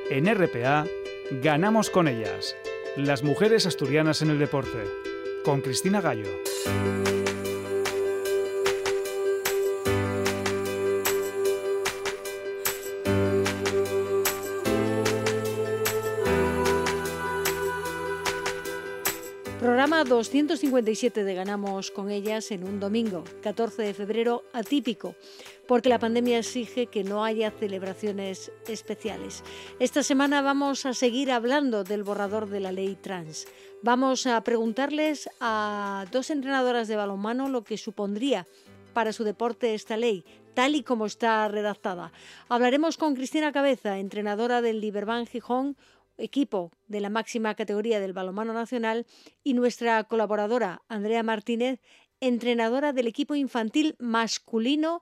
En RPA, ganamos con ellas. Las mujeres asturianas en el deporte. Con Cristina Gallo. Programa 257 de Ganamos con ellas en un domingo, 14 de febrero, atípico, porque la pandemia exige que no haya celebraciones especiales. Esta semana vamos a seguir hablando del borrador de la ley trans. Vamos a preguntarles a dos entrenadoras de balonmano lo que supondría para su deporte esta ley, tal y como está redactada. Hablaremos con Cristina Cabeza, entrenadora del Liberbank Gijón, equipo de la máxima categoría del balonmano nacional, y nuestra colaboradora Andrea Martínez, entrenadora del equipo infantil masculino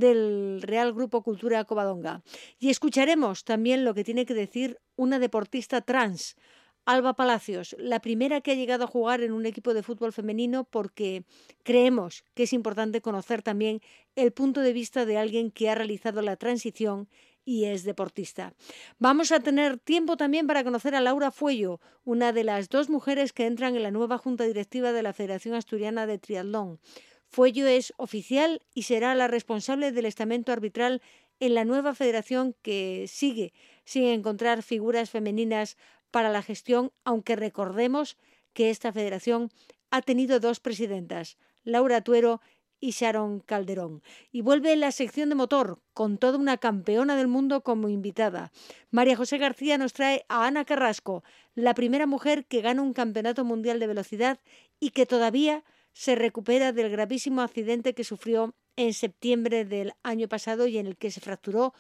del Real Grupo Cultura Covadonga. Y escucharemos también lo que tiene que decir una deportista trans, Alba Palacios, la primera que ha llegado a jugar en un equipo de fútbol femenino, porque creemos que es importante conocer también el punto de vista de alguien que ha realizado la transición y es deportista. Vamos a tener tiempo también para conocer a Laura Fuello, una de las dos mujeres que entran en la nueva junta directiva de la Federación Asturiana de Triatlón. Fuello es oficial y será la responsable del estamento arbitral en la nueva federación, que sigue sin encontrar figuras femeninas para la gestión, aunque recordemos que esta federación ha tenido dos presidentas, Laura Tuero y Sharon Calderón. Y vuelve la sección de motor, con toda una campeona del mundo como invitada. María José García nos trae a Ana Carrasco, la primera mujer que gana un campeonato mundial de velocidad y que todavía se recupera del gravísimo accidente que sufrió en septiembre del año pasado y en el que se fracturó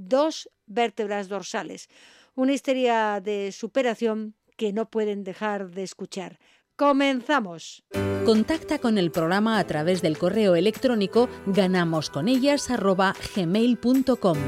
2 vértebras dorsales. Una historia de superación que no pueden dejar de escuchar. ¡Comenzamos! Contacta con el programa a través del correo electrónico ganamosconellas@gmail.com.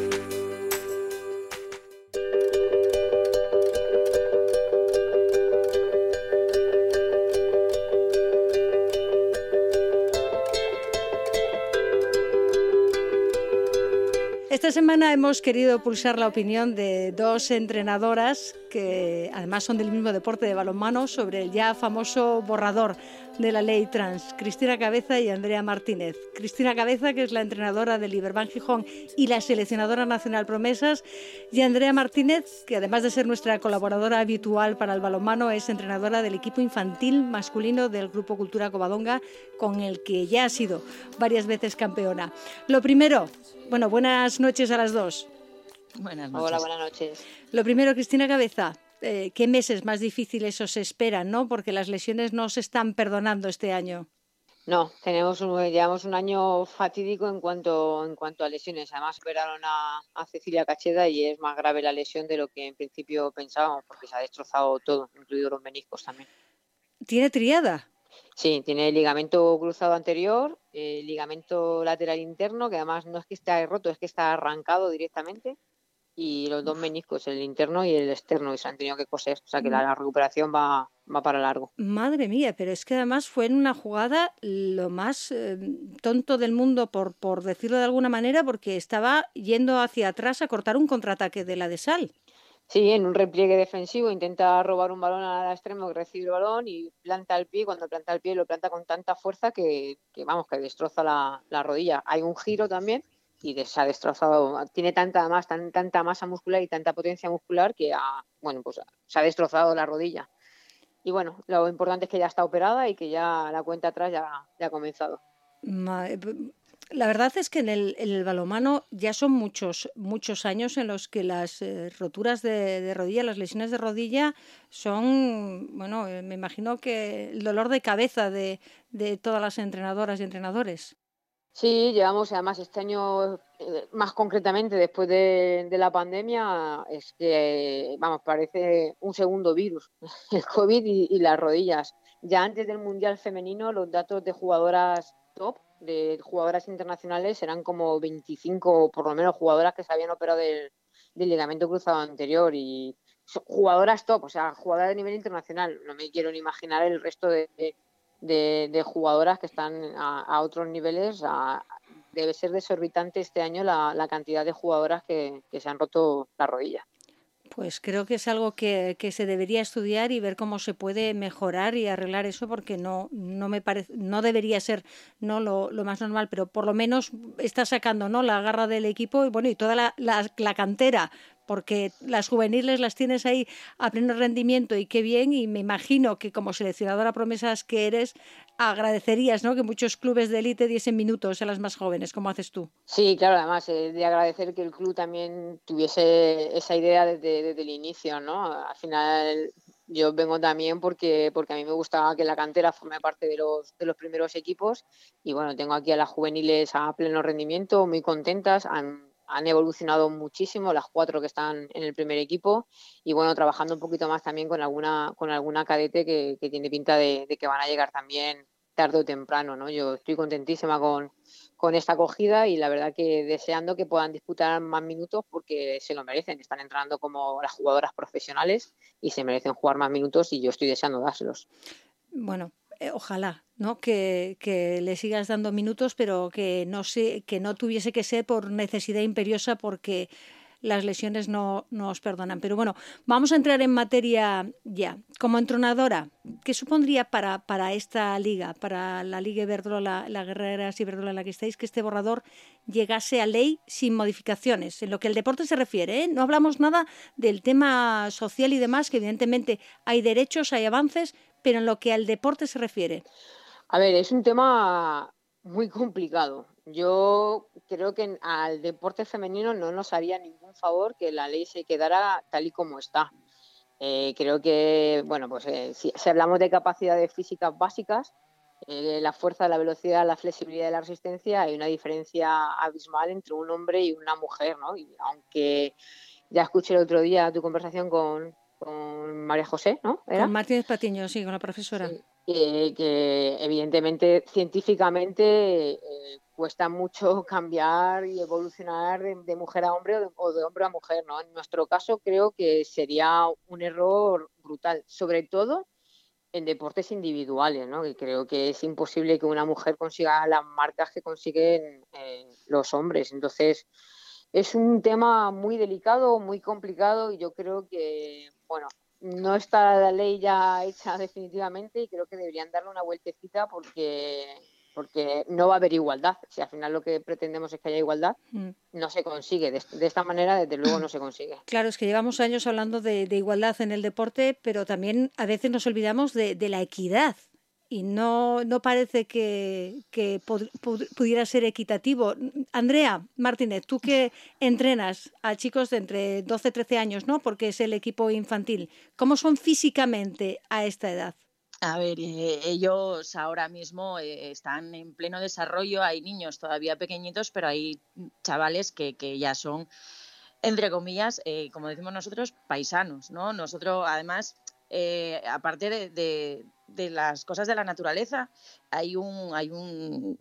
Esta semana hemos querido pulsar la opinión de dos entrenadoras que además son del mismo deporte de balonmano sobre el ya famoso borrador de la ley trans, Cristina Cabeza y Andrea Martínez. Cristina Cabeza, que es la entrenadora del Liberbank Gijón y la seleccionadora nacional promesas, y Andrea Martínez, que además de ser nuestra colaboradora habitual para el balonmano, es entrenadora del equipo infantil masculino del Grupo Cultura Covadonga, con el que ya ha sido varias veces campeona. Lo primero, bueno, buenas noches a las dos. Buenas noches. Hola, buenas noches. Lo primero, Cristina Cabeza, ¿qué meses más difíciles os esperan, no? Porque las lesiones no se están perdonando este año. No, llevamos un año fatídico en cuanto a lesiones. Además, operaron a Cecilia Cacheda y es más grave la lesión de lo que en principio pensábamos, porque se ha destrozado todo, incluidos los meniscos también. ¿Tiene triada? Sí, tiene ligamento cruzado anterior, ligamento lateral interno, que además no es que esté roto, es que está arrancado directamente, y los dos meniscos, el interno y el externo, y se han tenido que coser. O sea que la recuperación va para largo. Madre mía, pero es que además fue en una jugada lo más tonto del mundo, por decirlo de alguna manera, porque estaba yendo hacia atrás a cortar un contraataque de la de Sal. Sí, en un repliegue defensivo intenta robar un balón al extremo que recibe el balón y planta el pie. Cuando planta el pie lo planta con tanta fuerza que destroza la rodilla. Hay un giro también y se ha destrozado. Tiene tanta masa muscular y tanta potencia muscular que se ha destrozado la rodilla. Y bueno, lo importante es que ya está operada y que ya la cuenta atrás ya ha comenzado. La verdad es que en el balonmano ya son muchos años en los que las roturas de rodilla, las lesiones de rodilla son, me imagino que el dolor de cabeza de todas las entrenadoras y entrenadores. Sí, llevamos, además este año, más concretamente después de la pandemia, es que, parece un segundo virus, el COVID y las rodillas. Ya antes del Mundial Femenino, los datos de jugadoras top, de jugadoras internacionales, eran como 25, por lo menos, jugadoras que se habían operado del ligamento cruzado anterior, y jugadoras top, o sea, jugadoras de nivel internacional. No me quiero ni imaginar el resto de jugadoras que están a otros niveles. Debe ser desorbitante este año la cantidad de jugadoras que se han roto la rodilla. Pues creo que es algo que se debería estudiar y ver cómo se puede mejorar y arreglar eso, porque no me parece, no debería ser no lo más normal, pero por lo menos está sacando, ¿no?, la garra del equipo y bueno, y toda la cantera, porque las juveniles las tienes ahí a pleno rendimiento y qué bien, y me imagino que como seleccionadora promesas que eres, agradecerías, ¿no?, que muchos clubes de élite diesen minutos a las más jóvenes, como haces tú. Sí, claro, además de agradecer que el club también tuviese esa idea desde el inicio, ¿no? Al final yo vengo también porque a mí me gustaba que la cantera forme parte de los primeros equipos y bueno, tengo aquí a las juveniles a pleno rendimiento, muy contentas, han evolucionado muchísimo las 4 que están en el primer equipo y bueno, trabajando un poquito más también con alguna cadete que tiene pinta de que van a llegar también tarde o temprano, ¿no? Yo estoy contentísima con esta acogida y la verdad que deseando que puedan disputar más minutos porque se lo merecen, están entrando como las jugadoras profesionales y se merecen jugar más minutos y yo estoy deseando dárselos. Bueno, ojalá, ¿no?, que le sigas dando minutos, pero que no tuviese que ser por necesidad imperiosa, porque las lesiones no os perdonan. Pero bueno, vamos a entrar en materia ya. Como entrenadora, ¿qué supondría para esta liga, para la Liga Iberdrola, la Guerreras Iberdrola en la que estáis, que este borrador llegase a ley sin modificaciones? En lo que el deporte se refiere, ¿eh? No hablamos nada del tema social y demás, que evidentemente hay derechos, hay avances, pero en lo que al deporte se refiere. A ver, es un tema muy complicado. Yo creo que al deporte femenino no nos haría ningún favor que la ley se quedara tal y como está. Creo que, bueno, pues si hablamos de capacidades físicas básicas, la fuerza, la velocidad, la flexibilidad y la resistencia, hay una diferencia abismal entre un hombre y una mujer, ¿no? Y aunque ya escuché el otro día tu conversación con María José, ¿no? Con ¿Era? Martínez Patiño, sí, con la profesora. Sí, que evidentemente científicamente cuesta mucho cambiar y evolucionar de mujer a hombre o de hombre a mujer, ¿no? En nuestro caso creo que sería un error brutal, sobre todo en deportes individuales, ¿no? Que creo que es imposible que una mujer consiga las marcas que consiguen los hombres. Entonces, es un tema muy delicado, muy complicado y yo creo que, bueno, no está la ley ya hecha definitivamente y creo que deberían darle una vueltecita porque no va a haber igualdad. Si al final lo que pretendemos es que haya igualdad, no se consigue. De esta manera, desde luego, no se consigue. Claro, es que llevamos años hablando de igualdad en el deporte, pero también a veces nos olvidamos de la equidad. Y no parece que pudiera ser equitativo. Andrea Martínez, tú que entrenas a chicos de entre 12 y 13 años, ¿no?, porque es el equipo infantil, ¿cómo son físicamente a esta edad? A ver, ellos ahora mismo están en pleno desarrollo, hay niños todavía pequeñitos, pero hay chavales que ya son, entre comillas, como decimos nosotros, paisanos, ¿no? Nosotros, además, aparte de las cosas de la naturaleza, hay un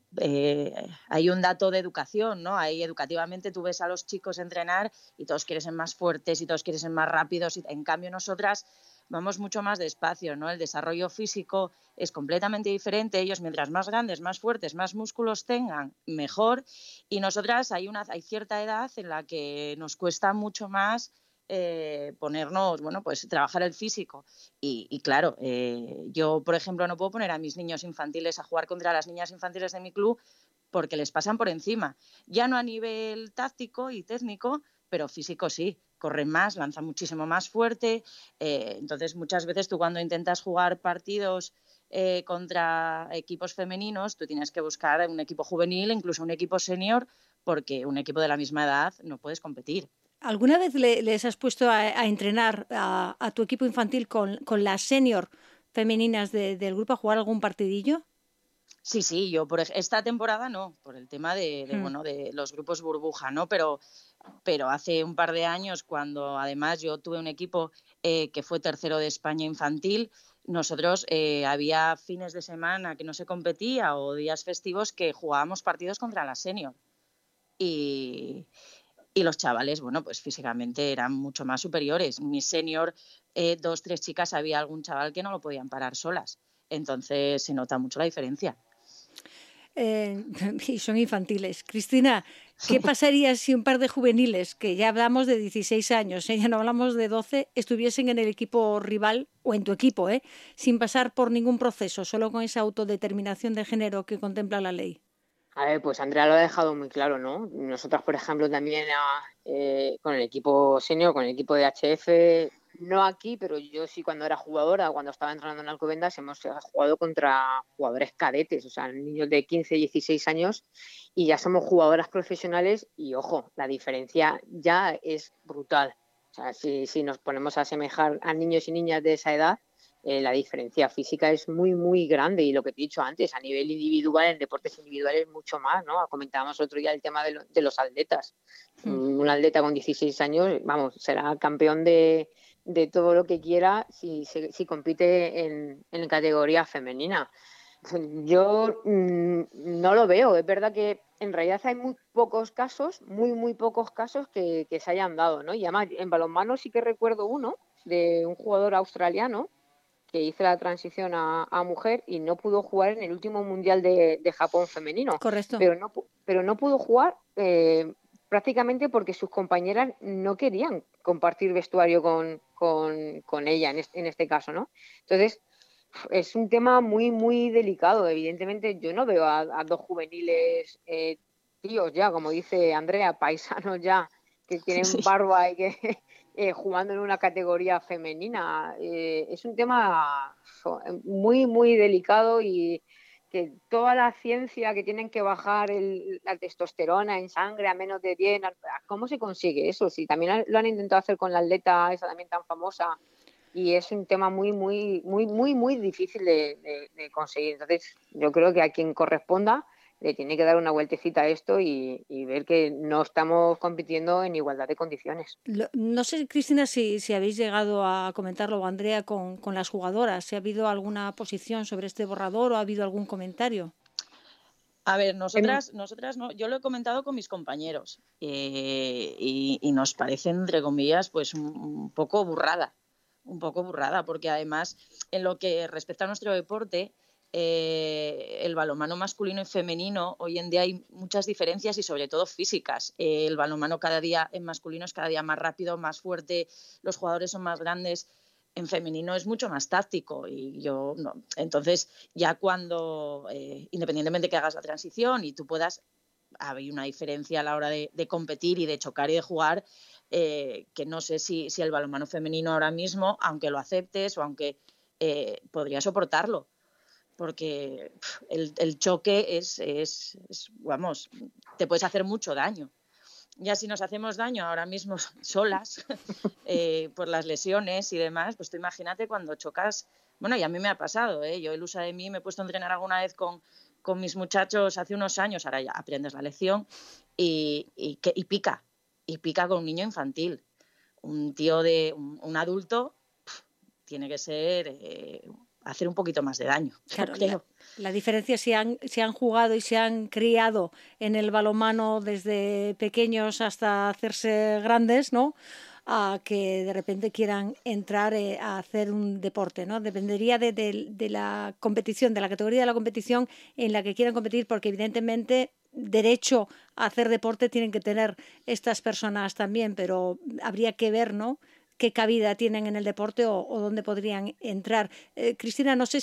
dato de educación, ¿no? Ahí educativamente tú ves a los chicos entrenar y todos quieren ser más fuertes y todos quieren ser más rápidos, y en cambio nosotras vamos mucho más despacio, ¿no? El desarrollo físico es completamente diferente. Ellos, mientras más grandes, más fuertes, más músculos tengan, mejor. Y nosotras hay cierta edad en la que nos cuesta mucho más ponernos, bueno, pues trabajar el físico. Y claro, yo, por ejemplo, no puedo poner a mis niños infantiles a jugar contra las niñas infantiles de mi club porque les pasan por encima. Ya no a nivel táctico y técnico, pero físico sí. Corren más, lanzan muchísimo más fuerte. Entonces, muchas veces tú cuando intentas jugar partidos contra equipos femeninos, tú tienes que buscar un equipo juvenil, incluso un equipo senior, porque un equipo de la misma edad no puedes competir. ¿Alguna vez les has puesto a entrenar a tu equipo infantil con las senior femeninas del grupo, a jugar algún partidillo? Sí, yo por esta temporada no, por el tema de los grupos burbuja, ¿no? Pero hace un par de años, cuando además yo tuve un equipo que fue tercero de España infantil, nosotros había fines de semana que no se competía o días festivos que jugábamos partidos contra la senior. Y los chavales, bueno, pues físicamente eran mucho más superiores. Mi senior, 2, 3 chicas, había algún chaval que no lo podían parar solas. Entonces se nota mucho la diferencia. Y son infantiles. Cristina, ¿Qué pasaría si un par de juveniles, que ya hablamos de 16 años, ya no hablamos de 12, estuviesen en el equipo rival o en tu equipo, sin pasar por ningún proceso, solo con esa autodeterminación de género que contempla la ley? A ver, pues Andrea lo ha dejado muy claro, ¿no? Nosotras, por ejemplo, también con el equipo senior, con el equipo de HF, no aquí, pero yo sí cuando era jugadora, cuando estaba entrenando en Alcobendas, hemos jugado contra jugadores cadetes, o sea, niños de 15, 16 años, y ya somos jugadoras profesionales y, ojo, la diferencia ya es brutal. O sea, si nos ponemos a asemejar a niños y niñas de esa edad, la diferencia física es muy, muy grande, y lo que te he dicho antes, a nivel individual, en deportes individuales mucho más, ¿no? Comentábamos otro día el tema de los atletas. Un atleta con 16 años, vamos, será campeón de todo lo que quiera si compite en categoría femenina. Yo no lo veo. Es verdad que en realidad hay muy pocos casos, muy pocos casos que se hayan dado, ¿no? Y además en balonmano sí que recuerdo uno de un jugador australiano que hizo la transición a mujer y no pudo jugar en el último mundial de Japón femenino. Correcto. Pero no pudo jugar prácticamente porque sus compañeras no querían compartir vestuario con ella en este caso, ¿no? Entonces, es un tema muy delicado. Evidentemente, yo no veo a dos juveniles tíos ya, como dice Andrea, paisanos ya, que tienen barba y que jugando en una categoría femenina. Es un tema muy delicado, y que toda la ciencia que tienen que bajar la testosterona en sangre a menos de 10, ¿cómo se consigue eso? Si también lo han intentado hacer con la atleta esa también tan famosa, y es un tema muy difícil de conseguir. Entonces, yo creo que a quien corresponda le tiene que dar una vueltecita a esto y ver que no estamos compitiendo en igualdad de condiciones. No sé, Cristina, si habéis llegado a comentarlo, o Andrea, con las jugadoras, si ha habido alguna posición sobre este borrador o ha habido algún comentario. A ver, nosotras no, yo lo he comentado con mis compañeros y nos parece, entre comillas, pues un poco burrada, porque además en lo que respecta a nuestro deporte, el balonmano masculino y femenino, hoy en día hay muchas diferencias y sobre todo físicas. El balonmano cada día en masculino es cada día más rápido, más fuerte, los jugadores son más grandes. En femenino es mucho más táctico y yo no. Entonces, ya cuando, independientemente que hagas la transición y tú puedas, hay una diferencia a la hora de competir y de chocar y de jugar, que no sé si el balonmano femenino ahora mismo, aunque lo aceptes o aunque podría soportarlo, porque el choque es, vamos, te puedes hacer mucho daño. Ya si nos hacemos daño ahora mismo solas por las lesiones y demás, pues tú imagínate cuando chocas. Bueno, y a mí me ha pasado, yo el uso de mí me he puesto a entrenar alguna vez con mis muchachos hace unos años, ahora ya aprendes la lección y pica con un niño infantil. Un tío un adulto tiene que ser hacer un poquito más de daño, claro, creo. La diferencia si han jugado y se han criado en el balonmano desde pequeños hasta hacerse grandes, ¿no?, a que de repente quieran entrar a hacer un deporte, ¿no? Dependería de la competición, de la categoría de la competición en la que quieran competir, porque evidentemente derecho a hacer deporte tienen que tener estas personas también, pero habría que ver, ¿no?, qué cabida tienen en el deporte o dónde podrían entrar. Cristina, no sé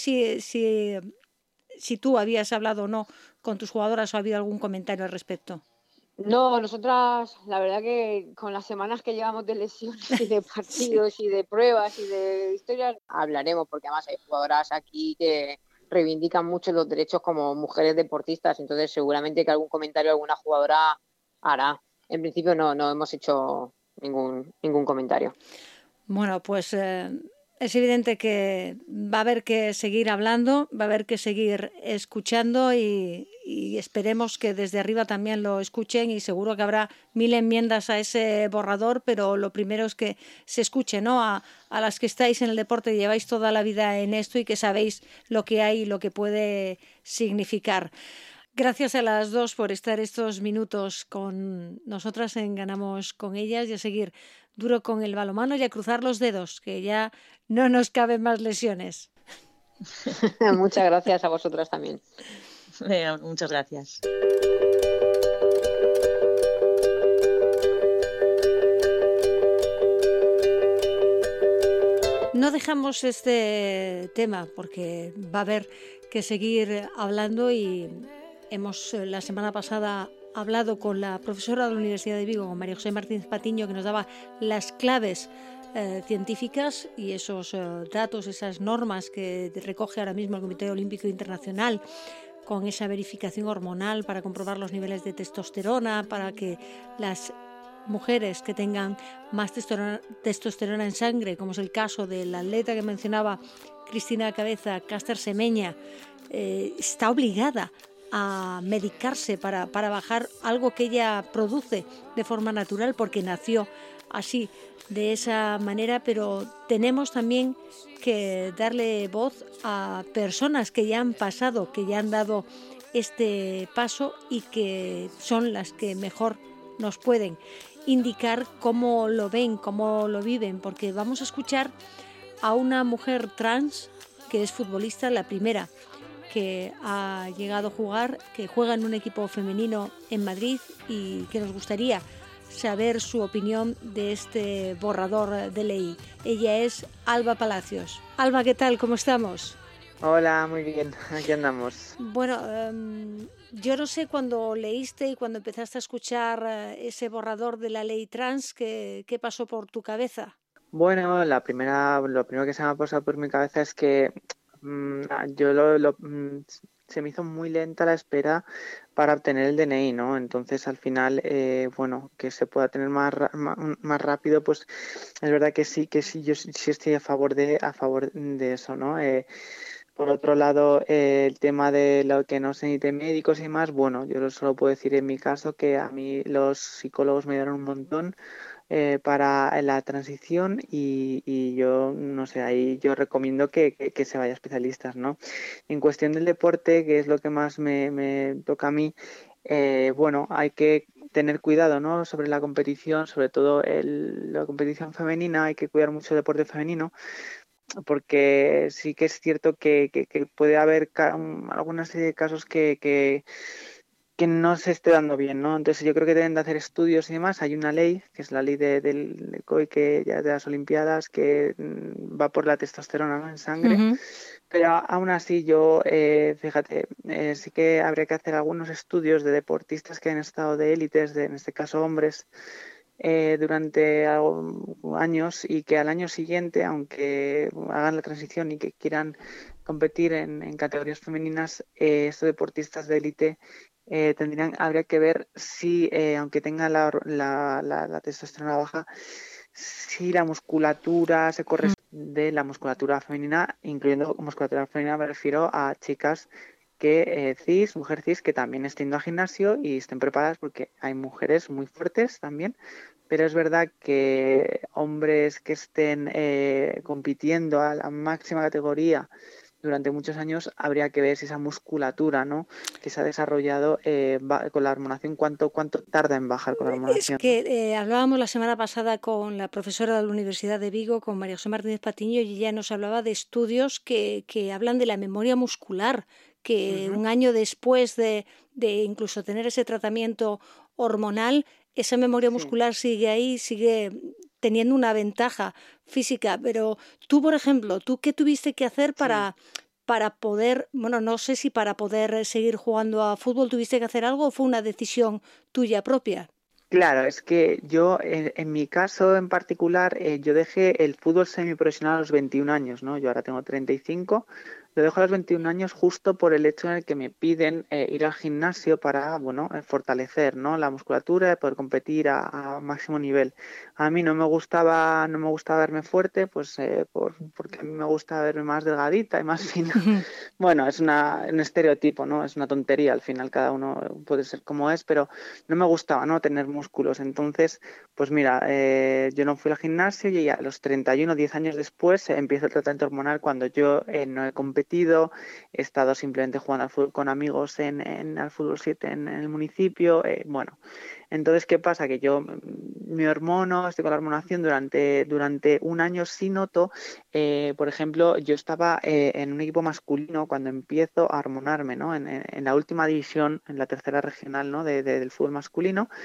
si tú habías hablado o no con tus jugadoras o ha habido algún comentario al respecto. No, nosotras, la verdad que con las semanas que llevamos de lesiones y de partidos y de pruebas y de historias, hablaremos, porque además hay jugadoras aquí que reivindican mucho los derechos como mujeres deportistas, entonces seguramente que algún comentario alguna jugadora hará. En principio no hemos hecho ningún comentario. Bueno, pues es evidente que va a haber que seguir hablando, va a haber que seguir escuchando y esperemos que desde arriba también lo escuchen, y seguro que habrá 1000 enmiendas a ese borrador, pero lo primero es que se escuche, ¿no?, a las que estáis en el deporte y lleváis toda la vida en esto y que sabéis lo que hay y lo que puede significar. Gracias a las dos por estar estos minutos con nosotras en Ganamos con Ellas, y a seguir duro con el balonmano y a cruzar los dedos, que ya no nos caben más lesiones. Muchas gracias a vosotras también. Muchas gracias. no dejamos este tema porque va a haber que seguir hablando y hemos la semana pasada hablado con la profesora de la Universidad de Vigo, con María José Martínez Patiño, que nos daba las claves científicas y esos datos, esas normas que recoge ahora mismo el Comité Olímpico Internacional, con esa verificación hormonal para comprobar los niveles de testosterona, para que las mujeres que tengan más testosterona en sangre, como es el caso del atleta que mencionaba Cristina Cabeza, Caster Semenya, está obligada a medicarse para bajar algo que ella produce de forma natural porque nació así, de esa manera, pero tenemos también que darle voz a personas que ya han pasado, que ya han dado este paso y que son las que mejor nos pueden indicar cómo lo ven, cómo lo viven, porque vamos a escuchar a una mujer trans que es futbolista, la primera que ha llegado a jugar, que juega en un equipo femenino en Madrid y que nos gustaría saber su opinión de este borrador de ley. Ella es Alba Palacios. Alba, ¿qué tal? ¿Cómo estamos? Hola, muy bien, aquí andamos. Bueno, yo no sé cuando leíste y cuando empezaste a escuchar ese borrador de la ley trans, ¿qué pasó por tu cabeza? Bueno, lo primero que se me ha pasado por mi cabeza es que se me hizo muy lenta la espera para obtener el DNI, ¿no? Entonces, al final, bueno, que se pueda tener más rápido, pues es verdad que sí, yo sí estoy a favor de eso, ¿no? Por otro lado, el tema de lo que no se necesite médicos y más, bueno, yo solo puedo decir en mi caso que a mí los psicólogos me dieron un montón para la transición y yo, no sé, ahí yo recomiendo que se vaya a especialistas, ¿no? En cuestión del deporte, que es lo que más me toca a mí, bueno, hay que tener cuidado, ¿no? Sobre la competición, sobre todo la competición femenina, hay que cuidar mucho el deporte femenino, porque sí que es cierto que puede haber alguna serie de casos que no se esté dando bien, ¿no? Entonces yo creo que deben de hacer estudios y demás. Hay una ley, que es la ley del COI, que ya de las Olimpiadas, que va por la testosterona, ¿no? En sangre. Uh-huh. Pero aún así yo, fíjate, sí que habría que hacer algunos estudios de deportistas que han estado de élites, en este caso hombres, durante años y que al año siguiente, aunque hagan la transición y que quieran competir en categorías femeninas, estos deportistas de élite habría que ver si, aunque tenga la testosterona baja, si la musculatura se corresponde de la musculatura femenina, incluyendo musculatura femenina me refiero a chicas que mujer cis, que también estén yendo al gimnasio y estén preparadas, porque hay mujeres muy fuertes también, pero es verdad que hombres que estén compitiendo a la máxima categoría durante muchos años, habría que ver si esa musculatura, ¿no?, que se ha desarrollado con la hormonación, cuánto tarda en bajar con la hormonación. Es que hablábamos la semana pasada con la profesora de la Universidad de Vigo, con María José Martínez Patiño, y ella nos hablaba de estudios que hablan de la memoria muscular, que un año después de incluso tener ese tratamiento hormonal, esa memoria muscular sigue ahí, sigue teniendo una ventaja física. Pero tú, por ejemplo, ¿tú qué tuviste que hacer para poder, bueno, no sé si para poder seguir jugando a fútbol tuviste que hacer algo o fue una decisión tuya propia? Claro, es que yo, en mi caso en particular, yo dejé el fútbol semiprofesional a los 21 años, ¿no? Yo ahora tengo 35. Lo dejo a los 21 años justo por el hecho en el que me piden ir al gimnasio para, bueno, fortalecer, ¿no?, la musculatura y poder competir a máximo nivel. A mí no me gustaba verme fuerte, pues porque a mí me gusta verme más delgadita y más fina. Bueno, es un estereotipo, ¿no? Es una tontería, al final cada uno puede ser como es, pero no me gustaba, ¿no?, tener músculos. Entonces, pues mira, yo no fui al gimnasio y a los 31, 10 años después, empiezo el tratamiento hormonal cuando yo no he competido, he estado simplemente jugando al fútbol con amigos al fútbol 7 en el municipio, bueno. Entonces, ¿qué pasa? Que yo me hormono, estoy con la hormonación durante un año. Sí noto, por ejemplo, yo estaba en un equipo masculino cuando empiezo a hormonarme, ¿no?, en la última división, en la tercera regional, ¿no?, del fútbol masculino.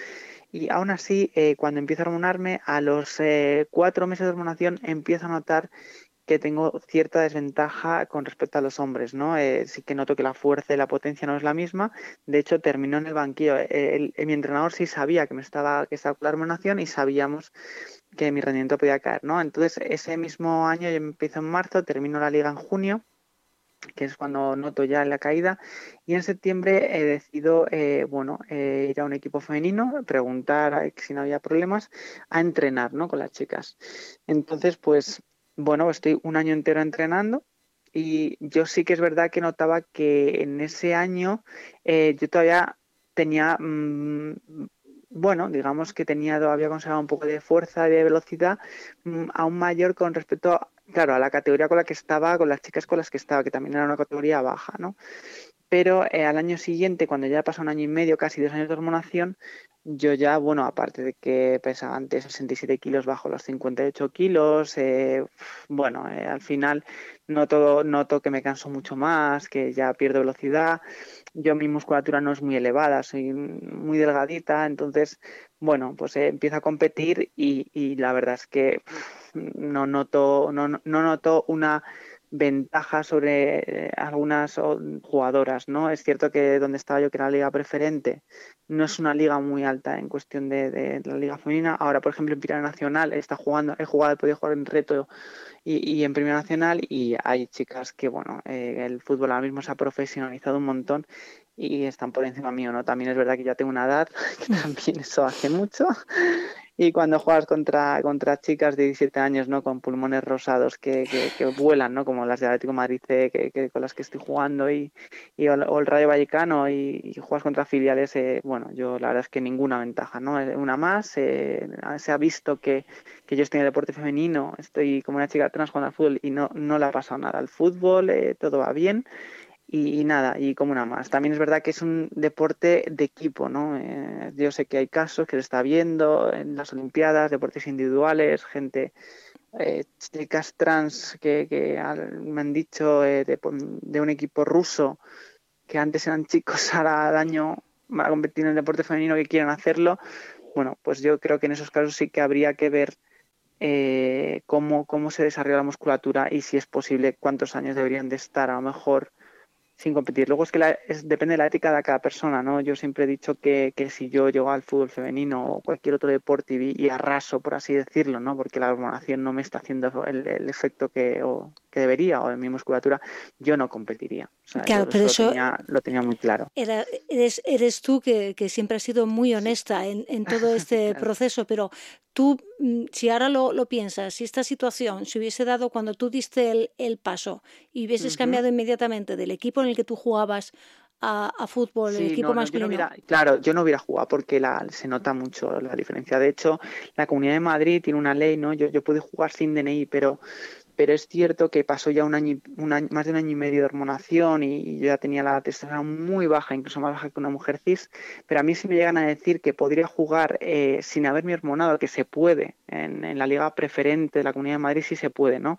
Y aún así, cuando empiezo a hormonarme, a los 4 meses de hormonación empiezo a notar que tengo cierta desventaja con respecto a los hombres, ¿no? Sí que noto que la fuerza y la potencia no es la misma. De hecho, terminó en el banquillo. Mi entrenador sí sabía que estaba con la hormonación y sabíamos que mi rendimiento podía caer, ¿no? Entonces, ese mismo año, yo empiezo en marzo, termino la liga en junio, que es cuando noto ya la caída, y en septiembre decido ir a un equipo femenino, preguntar si no había problemas, a entrenar, ¿no? Con las chicas. Entonces, pues, bueno, estoy un año entero entrenando, y yo sí que es verdad que notaba que en ese año yo todavía tenía, digamos que había conservado un poco de fuerza y de velocidad aún mayor con respecto claro, a la categoría con la que estaba, con las chicas con las que estaba, que también era una categoría baja, ¿no? Pero al año siguiente, cuando ya pasa un año y medio, casi 2 años de hormonación, yo ya, aparte de que pesaba antes 67 kilos bajo los 58 kilos, al final noto que me canso mucho más, que ya pierdo velocidad. Mi musculatura no es muy elevada, soy muy delgadita, entonces, pues empiezo a competir y la verdad es que no noto una ventaja sobre algunas jugadoras, ¿no? Es cierto que donde estaba yo, que era la liga preferente, no es una liga muy alta en cuestión de la liga femenina. Ahora, por ejemplo, en Primera Nacional he podido jugar en reto y en Primera Nacional, y hay chicas que, el fútbol ahora mismo se ha profesionalizado un montón y están por encima mío, ¿no? También es verdad que ya tengo una edad, que también eso hace mucho. Y cuando juegas contra chicas de 17 años, ¿no? Con pulmones rosados que vuelan, ¿no? Como las de Atlético de Madrid C, con las que estoy jugando, o el Rayo Vallecano, y juegas contra filiales, yo la verdad es que ninguna ventaja, ¿no? Una más, se ha visto que yo estoy en el deporte femenino, estoy como una chica trans jugando al fútbol y no le ha pasado nada al fútbol, todo va bien. Y nada, y como una más. También es verdad que es un deporte de equipo, ¿no? Yo sé que hay casos que se está viendo en las Olimpiadas, deportes individuales, gente, chicas trans que me han dicho de un equipo ruso, que antes eran chicos, ahora al año van a competir en el deporte femenino, que quieren hacerlo. Bueno, pues yo creo que en esos casos sí que habría que ver cómo se desarrolla la musculatura y si es posible, cuántos años deberían de estar a lo mejor sin competir. Luego es que depende de la ética de cada persona, ¿no? Yo siempre he dicho que si yo llego al fútbol femenino o cualquier otro deporte y arraso, por así decirlo, ¿no? Porque la hormonación no me está haciendo el efecto que debería, o en mi musculatura, yo no competiría. O sea, claro, pero eso lo tenía muy claro. Eres tú que siempre has sido muy honesta en todo este claro. proceso, pero tú, si ahora lo piensas, si esta situación se hubiese dado cuando tú diste el paso y hubieses cambiado inmediatamente del equipo en el que tú jugabas a fútbol, el equipo masculino. Yo no hubiera jugado porque se nota mucho la diferencia. De hecho, la Comunidad de Madrid tiene una ley, ¿no? Yo pude jugar sin DNI, pero es cierto que pasó ya más de un año y medio de hormonación y yo ya tenía la testosterona muy baja, incluso más baja que una mujer cis, pero a mí sí me llegan a decir que podría jugar sin haberme hormonado, que se puede, en la liga preferente de la Comunidad de Madrid sí se puede, ¿no?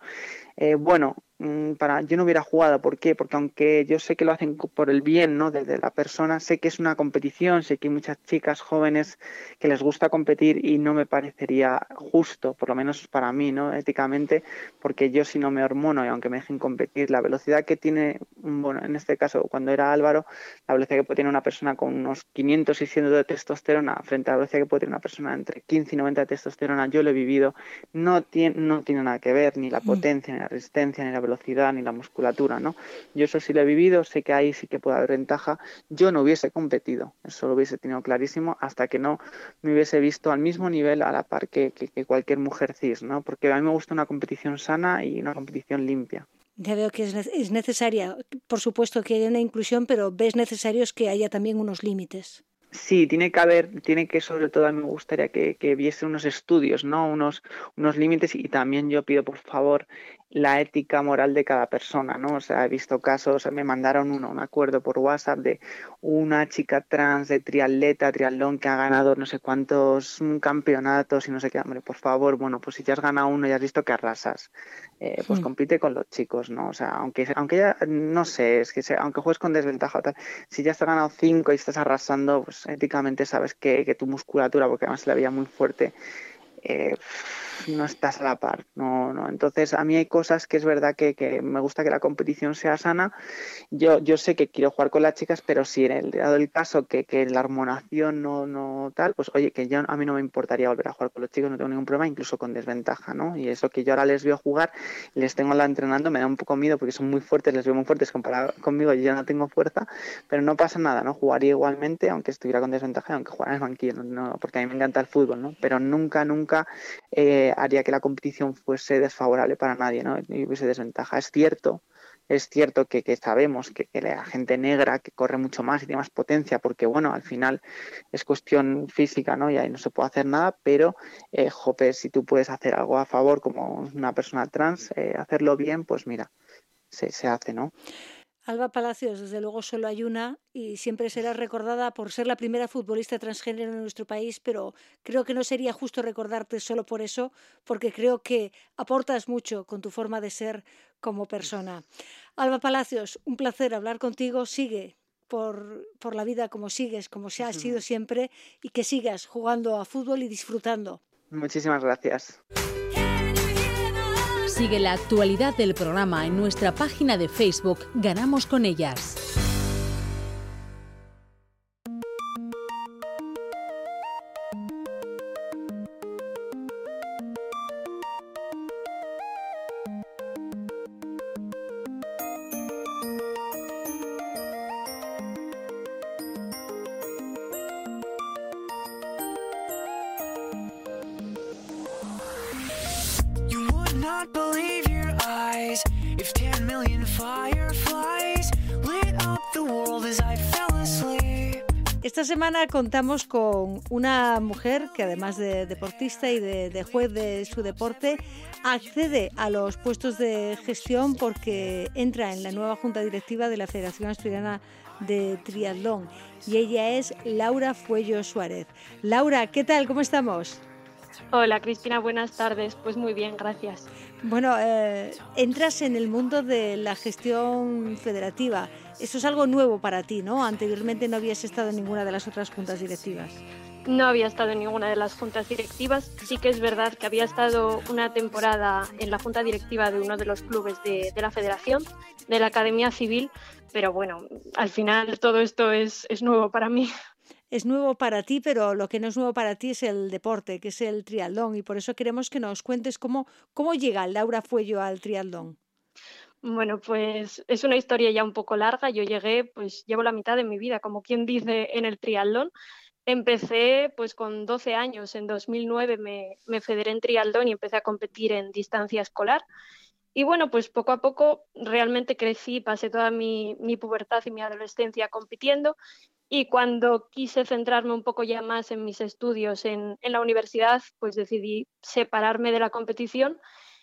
Yo no hubiera jugado. ¿Por qué? Porque aunque yo sé que lo hacen por el bien, ¿no? de la persona, sé que es una competición, sé que hay muchas chicas jóvenes que les gusta competir y no me parecería justo, por lo menos para mí, ¿no? Éticamente, porque yo, si no me hormono y aunque me dejen competir, la velocidad que tiene, en este caso cuando era Álvaro, la velocidad que puede tener una persona con unos 500, 600 de testosterona frente a la velocidad que puede tener una persona entre 15 y 90 de testosterona, yo lo he vivido, no tiene nada que ver, ni la potencia, ni la resistencia, ni la velocidad, ni la musculatura, ¿no? Yo eso sí lo he vivido, sé que ahí sí que puede haber ventaja. Yo no hubiese competido, eso lo hubiese tenido clarísimo, hasta que no me hubiese visto al mismo nivel, a la par que cualquier mujer cis, ¿no? Porque a mí me gusta una competición sana y una competición limpia. Ya veo que es necesaria, por supuesto que haya una inclusión, pero ves necesarios que haya también unos límites. Sí, tiene que sobre todo a mí me gustaría que viese unos estudios, ¿no? Unos límites, y también yo pido, por favor, la ética moral de cada persona, ¿no? O sea, he visto casos, me mandaron un acuerdo por WhatsApp de una chica trans de triatlón que ha ganado no sé cuántos campeonatos y no sé qué. Hombre, por favor, pues si ya has ganado uno y has visto que arrasas, pues compite con los chicos, ¿no? O sea, aunque ya, no sé, aunque juegues con desventaja o tal, si ya has ganado 5 y estás arrasando, pues éticamente sabes que tu musculatura, porque además se la veía muy fuerte, no estás a la par, no. Entonces a mí hay cosas que es verdad que me gusta que la competición sea sana. Yo sé que quiero jugar con las chicas, pero si dado el caso que la hormonación no tal, pues oye, a mí no me importaría volver a jugar con los chicos, no tengo ningún problema, incluso con desventaja, ¿no? Y eso que yo ahora les veo jugar, les tengo la entrenando, me da un poco miedo porque son muy fuertes, les veo muy fuertes comparado conmigo, yo ya no tengo fuerza, pero no pasa nada, ¿no? Jugaría igualmente, aunque estuviera con desventaja, aunque jugara en el banquillo, ¿no? Porque a mí me encanta el fútbol, ¿no? Pero nunca haría que la competición fuese desfavorable para nadie, ¿no? Y hubiese desventaja. Es cierto que sabemos que la gente negra que corre mucho más y tiene más potencia, porque bueno, al final es cuestión física, ¿no? Y ahí no se puede hacer nada, pero jope, si tú puedes hacer algo a favor como una persona trans, hacerlo bien, pues mira, se hace, ¿no? Alba Palacios, desde luego solo hay una y siempre será recordada por ser la primera futbolista transgénero en nuestro país, pero creo que no sería justo recordarte solo por eso, porque creo que aportas mucho con tu forma de ser como persona. Alba Palacios, un placer hablar contigo. Sigue por la vida como sigues, como se ha sido siempre, y que sigas jugando a fútbol y disfrutando. Muchísimas gracias. Sigue la actualidad del programa en nuestra página de Facebook Ganamos con ellas. Esta semana contamos con una mujer que además de deportista y de juez de su deporte, accede a los puestos de gestión porque entra en la nueva junta directiva de la Federación Asturiana de Triatlón, y ella es Laura Fuello Suárez. Laura, ¿qué tal? ¿Cómo estamos? Hola Cristina, buenas tardes. Pues muy bien, gracias. Bueno, entras en el mundo de la gestión federativa. Eso es algo nuevo para ti, ¿no? Anteriormente no habías estado en ninguna de las otras juntas directivas. No había estado en ninguna de las juntas directivas. Sí que es verdad que había estado una temporada en la junta directiva de uno de los clubes de la federación, de la Academia Civil, pero bueno, al final todo esto es nuevo para mí. Es nuevo para ti, pero lo que no es nuevo para ti es el deporte, que es el triatlón, y por eso queremos que nos cuentes cómo llega Laura Fuello al triatlón. Bueno, pues es una historia ya un poco larga. Yo llegué, pues llevo la mitad de mi vida, como quien dice, en el triatlón. Empecé pues con 12 años, en 2009 me federé en triatlón y empecé a competir en distancia escolar. Y bueno, pues poco a poco realmente crecí, pasé toda mi pubertad y mi adolescencia compitiendo. Y cuando quise centrarme un poco ya más en mis estudios en la universidad, pues decidí separarme de la competición.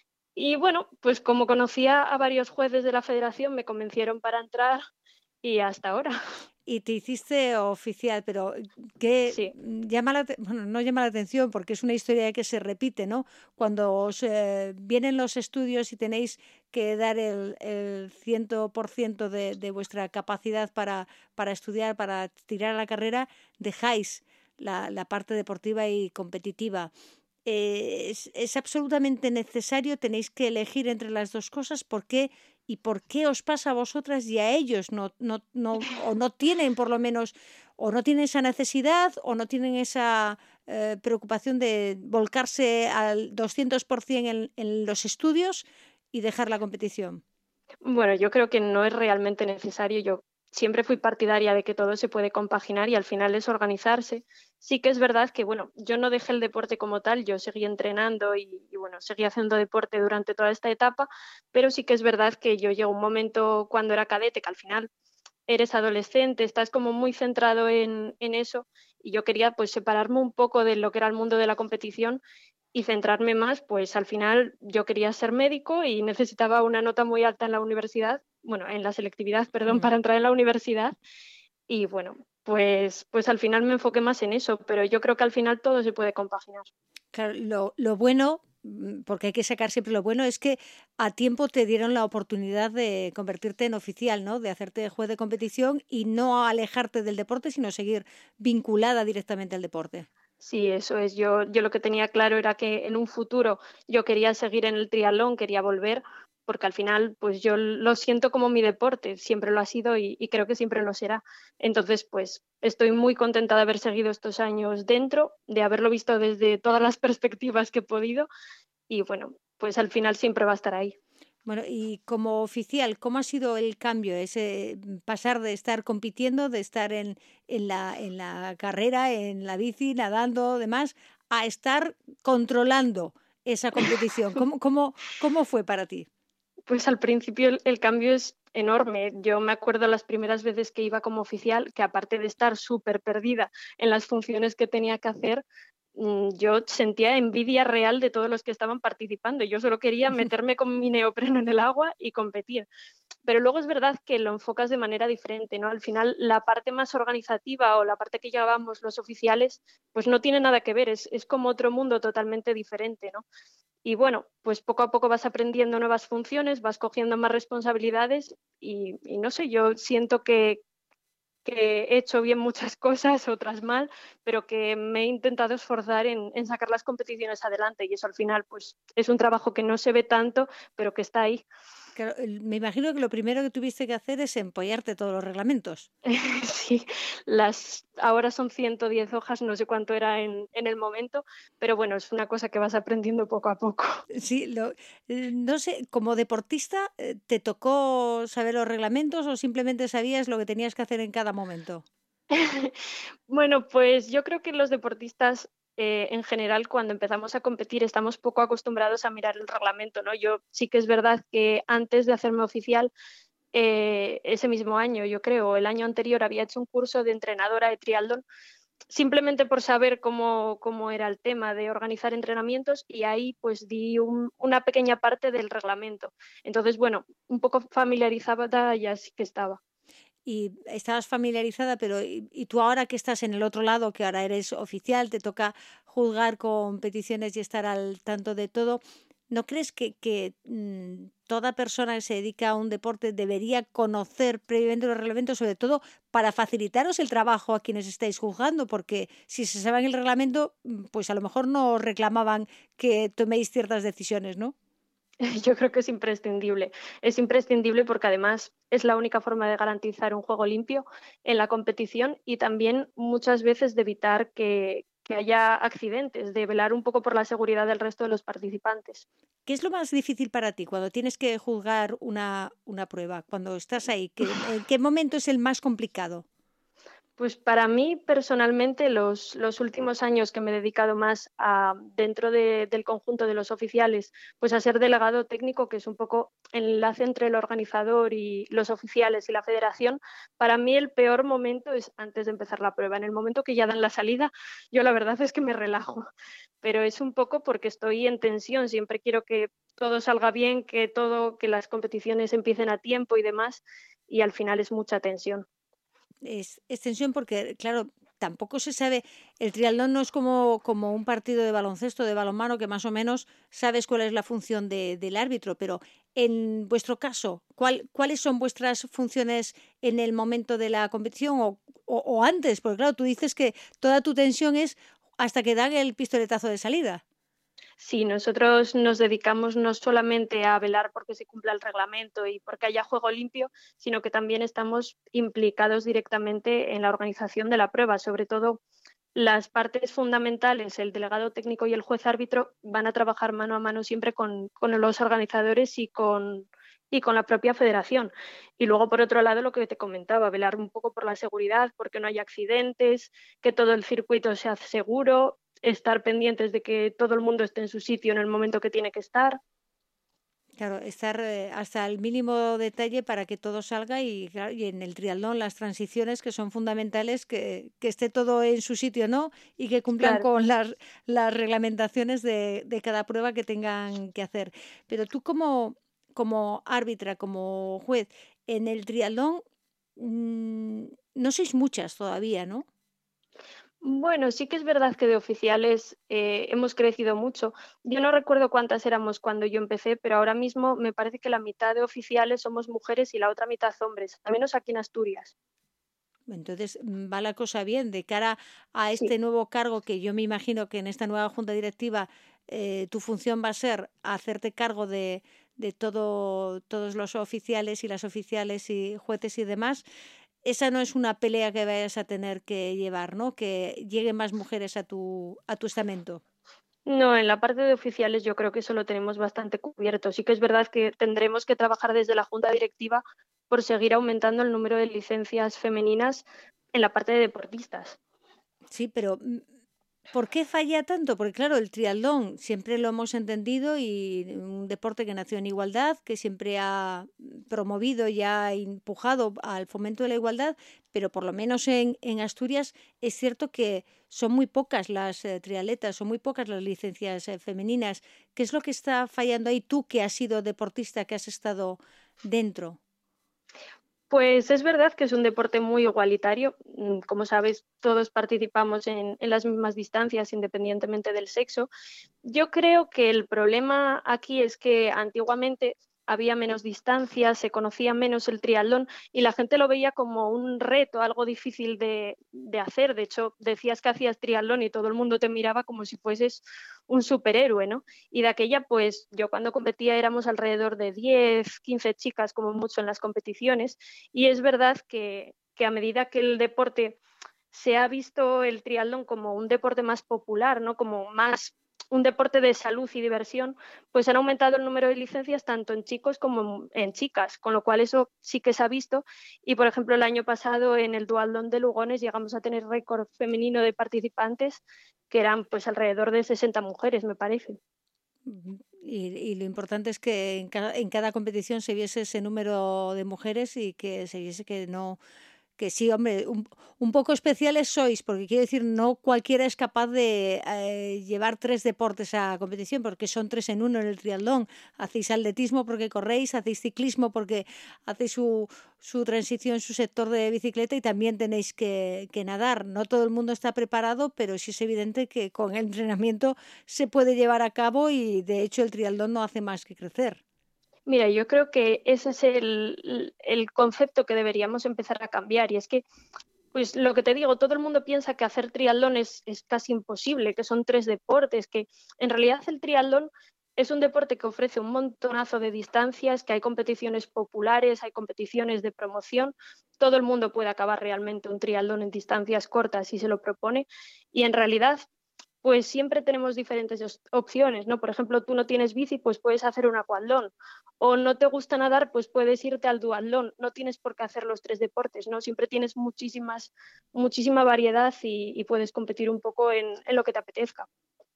Y bueno, pues como conocía a varios jueces de la federación, me convencieron para entrar y hasta ahora. Y te hiciste oficial, pero que Sí. no llama la atención porque es una historia que se repite, ¿no? Cuando os vienen los estudios y tenéis que dar el 100% de vuestra capacidad para estudiar, para tirar a la carrera, dejáis la parte deportiva y competitiva. Es absolutamente necesario, tenéis que elegir entre las dos cosas. ¿Por qué? ¿Y por qué os pasa a vosotras y a ellos? O no tienen, por lo menos, o no tienen esa necesidad, o no tienen esa preocupación de volcarse al 200% en los estudios y dejar la competición. Bueno, yo creo que no es realmente necesario. Yo siempre fui partidaria de que todo se puede compaginar y al final es organizarse. Sí que es verdad que, bueno, yo no dejé el deporte como tal, yo seguí entrenando y bueno, seguí haciendo deporte durante toda esta etapa, pero sí que es verdad que yo llegó un momento cuando era cadete, que al final eres adolescente, estás como muy centrado en eso, y yo quería pues separarme un poco de lo que era el mundo de la competición y centrarme más, pues al final yo quería ser médico y necesitaba una nota muy alta en la universidad, bueno, en la selectividad, perdón, para entrar en la universidad. Y bueno, pues al final me enfoqué más en eso, pero yo creo que al final todo se puede compaginar. Claro, lo bueno porque hay que sacar siempre lo bueno, es que a tiempo te dieron la oportunidad de convertirte en oficial, ¿no? De hacerte juez de competición y no alejarte del deporte, sino seguir vinculada directamente al deporte. Sí, eso es. Yo lo que tenía claro era que en un futuro yo quería seguir en el triatlón, quería volver, porque al final pues yo lo siento como mi deporte, siempre lo ha sido y creo que siempre lo será. Entonces pues estoy muy contenta de haber seguido estos años dentro, de haberlo visto desde todas las perspectivas que he podido y bueno, pues al final siempre va a estar ahí. Bueno, y como oficial, ¿cómo ha sido el cambio? Ese pasar de estar compitiendo, de estar en la carrera, en la bici, nadando, demás, a estar controlando esa competición. ¿Cómo fue para ti? Pues al principio el cambio es enorme. Yo me acuerdo las primeras veces que iba como oficial, que aparte de estar súper perdida en las funciones que tenía que hacer, yo sentía envidia real de todos los que estaban participando. Yo solo quería meterme con mi neopreno en el agua y competir. Pero luego es verdad que lo enfocas de manera diferente, ¿no? Al final, la parte más organizativa o la parte que llevábamos los oficiales, pues no tiene nada que ver, es como otro mundo totalmente diferente, ¿no? Y bueno, pues poco a poco vas aprendiendo nuevas funciones, vas cogiendo más responsabilidades y no sé, yo siento que he hecho bien muchas cosas, otras mal, pero que me he intentado esforzar en sacar las competiciones adelante y eso al final pues es un trabajo que no se ve tanto, pero que está ahí. Claro, me imagino que lo primero que tuviste que hacer es empollarte todos los reglamentos. Sí, ahora son 110 hojas, no sé cuánto era en el momento, pero bueno, es una cosa que vas aprendiendo poco a poco. Sí, no sé, como deportista, ¿te tocó saber los reglamentos o simplemente sabías lo que tenías que hacer en cada momento? Bueno, pues yo creo que los deportistas en general cuando empezamos a competir estamos poco acostumbrados a mirar el reglamento, ¿no? Yo sí que es verdad que antes de hacerme oficial, ese mismo año, yo creo, el año anterior había hecho un curso de entrenadora de triatlón simplemente por saber cómo era el tema de organizar entrenamientos y ahí pues di una pequeña parte del reglamento. Entonces, bueno, un poco familiarizada ya sí que estaba. Y estabas familiarizada, pero ¿y tú ahora que estás en el otro lado, que ahora eres oficial, te toca juzgar competiciones y estar al tanto de todo? ¿No crees que toda persona que se dedica a un deporte debería conocer previamente los reglamentos, sobre todo para facilitaros el trabajo a quienes estáis juzgando? Porque si se sabe el reglamento, pues a lo mejor no reclamaban que toméis ciertas decisiones, ¿no? Yo creo que es imprescindible. Es imprescindible porque además es la única forma de garantizar un juego limpio en la competición y también muchas veces de evitar que haya accidentes, de velar un poco por la seguridad del resto de los participantes. ¿Qué es lo más difícil para ti cuando tienes que juzgar una prueba? Cuando estás ahí, ¿en qué momento es el más complicado? Pues para mí personalmente los últimos años que me he dedicado más dentro del conjunto de los oficiales, pues a ser delegado técnico, que es un poco el enlace entre el organizador y los oficiales y la federación, para mí el peor momento es antes de empezar la prueba. En el momento que ya dan la salida, yo la verdad es que me relajo, pero es un poco porque estoy en tensión, siempre quiero que todo salga bien, que las competiciones empiecen a tiempo y demás, y al final es mucha tensión. Es extensión porque, claro, tampoco se sabe, el triatlón no es como un partido de baloncesto, de balonmano, que más o menos sabes cuál es la función del árbitro, pero en vuestro caso, ¿cuáles son vuestras funciones en el momento de la competición o antes? Porque claro, tú dices que toda tu tensión es hasta que dan el pistoletazo de salida. Sí, nosotros nos dedicamos no solamente a velar porque se cumpla el reglamento y porque haya juego limpio, sino que también estamos implicados directamente en la organización de la prueba. Sobre todo, las partes fundamentales, el delegado técnico y el juez árbitro, van a trabajar mano a mano siempre con los organizadores y con la propia federación. Y luego, por otro lado, lo que te comentaba, velar un poco por la seguridad, porque no haya accidentes, que todo el circuito sea seguro, estar pendientes de que todo el mundo esté en su sitio en el momento que tiene que estar. Claro, estar hasta el mínimo detalle para que todo salga y, claro, y en el triatlón las transiciones que son fundamentales, que esté todo en su sitio, ¿no? Y que cumplan Claro. con las reglamentaciones de cada prueba que tengan que hacer. Pero tú como árbitra, como juez, en el triatlón no sois muchas todavía, ¿no? Bueno, sí que es verdad que de oficiales hemos crecido mucho. Yo no recuerdo cuántas éramos cuando yo empecé, pero ahora mismo me parece que la mitad de oficiales somos mujeres y la otra mitad hombres, al menos aquí en Asturias. Entonces, va la cosa bien de cara a Sí. este nuevo cargo que yo me imagino que en esta nueva junta directiva tu función va a ser hacerte cargo de todos los oficiales y las oficiales y jueces y demás. Esa no es una pelea que vayas a tener que llevar, ¿no? Que lleguen más mujeres a tu estamento. No, en la parte de oficiales yo creo que eso lo tenemos bastante cubierto. Sí que es verdad que tendremos que trabajar desde la junta directiva por seguir aumentando el número de licencias femeninas en la parte de deportistas. Sí, pero ¿por qué falla tanto? Porque claro, el triatlón siempre lo hemos entendido y un deporte que nació en igualdad, que siempre ha promovido y ha empujado al fomento de la igualdad, pero por lo menos en Asturias es cierto que son muy pocas las triatletas, son muy pocas las licencias femeninas. ¿Qué es lo que está fallando ahí tú que has sido deportista, que has estado dentro? Pues es verdad que es un deporte muy igualitario. Como sabes, todos participamos en las mismas distancias independientemente del sexo. Yo creo que el problema aquí es que antiguamente había menos distancias, se conocía menos el triatlón y la gente lo veía como un reto, algo difícil de hacer. De hecho, decías que hacías triatlón y todo el mundo te miraba como si fueses un superhéroe, ¿no? Y de aquella, pues yo cuando competía éramos alrededor de 10, 15 chicas como mucho en las competiciones y es verdad que a medida que el deporte se ha visto el triatlón como un deporte más popular, ¿no? Como más un deporte de salud y diversión, pues han aumentado el número de licencias tanto en chicos como en chicas, con lo cual eso sí que se ha visto. Y, por ejemplo, el año pasado en el Dualdón de Lugones llegamos a tener récord femenino de participantes, que eran pues alrededor de 60 mujeres, me parece. Y lo importante es que en cada competición se viese ese número de mujeres y que se viese que no, que sí, hombre, un poco especiales sois, porque quiero decir, no cualquiera es capaz de llevar 3 deportes a competición, porque son 3 en uno en el triatlón. Hacéis atletismo porque corréis, hacéis ciclismo porque hacéis su transición, su sector de bicicleta y también tenéis que nadar. No todo el mundo está preparado, pero sí es evidente que con el entrenamiento se puede llevar a cabo y de hecho el triatlón no hace más que crecer. Mira, yo creo que ese es el concepto que deberíamos empezar a cambiar y es que, pues lo que te digo, todo el mundo piensa que hacer triatlón es casi imposible, que son 3 deportes, que en realidad el triatlón es un deporte que ofrece un montonazo de distancias, que hay competiciones populares, hay competiciones de promoción, todo el mundo puede acabar realmente un triatlón en distancias cortas si se lo propone y en realidad pues siempre tenemos diferentes opciones, ¿no? Por ejemplo, tú no tienes bici, pues puedes hacer un aquatlón. O no te gusta nadar, pues puedes irte al duatlón. No tienes por qué hacer los 3 deportes, ¿no? Siempre tienes muchísima variedad y puedes competir un poco en lo que te apetezca.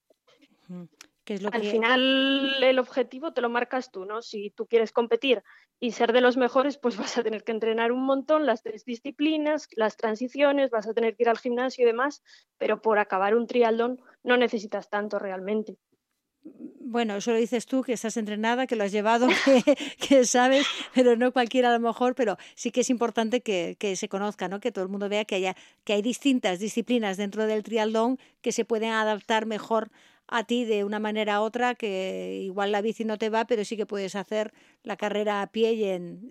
¿Qué es lo Al que final el objetivo te lo marcas tú, ¿no? Si tú quieres competir y ser de los mejores, pues vas a tener que entrenar un montón las 3 disciplinas, las transiciones, vas a tener que ir al gimnasio y demás, pero por acabar un triatlón no necesitas tanto realmente. Bueno, eso lo dices tú, que estás entrenada, que lo has llevado, que sabes, pero no cualquiera a lo mejor, pero sí que es importante que se conozca, ¿no? Que todo el mundo vea que hay distintas disciplinas dentro del triatlón que se pueden adaptar mejor a ti de una manera u otra, que igual la bici no te va, pero sí que puedes hacer la carrera a pie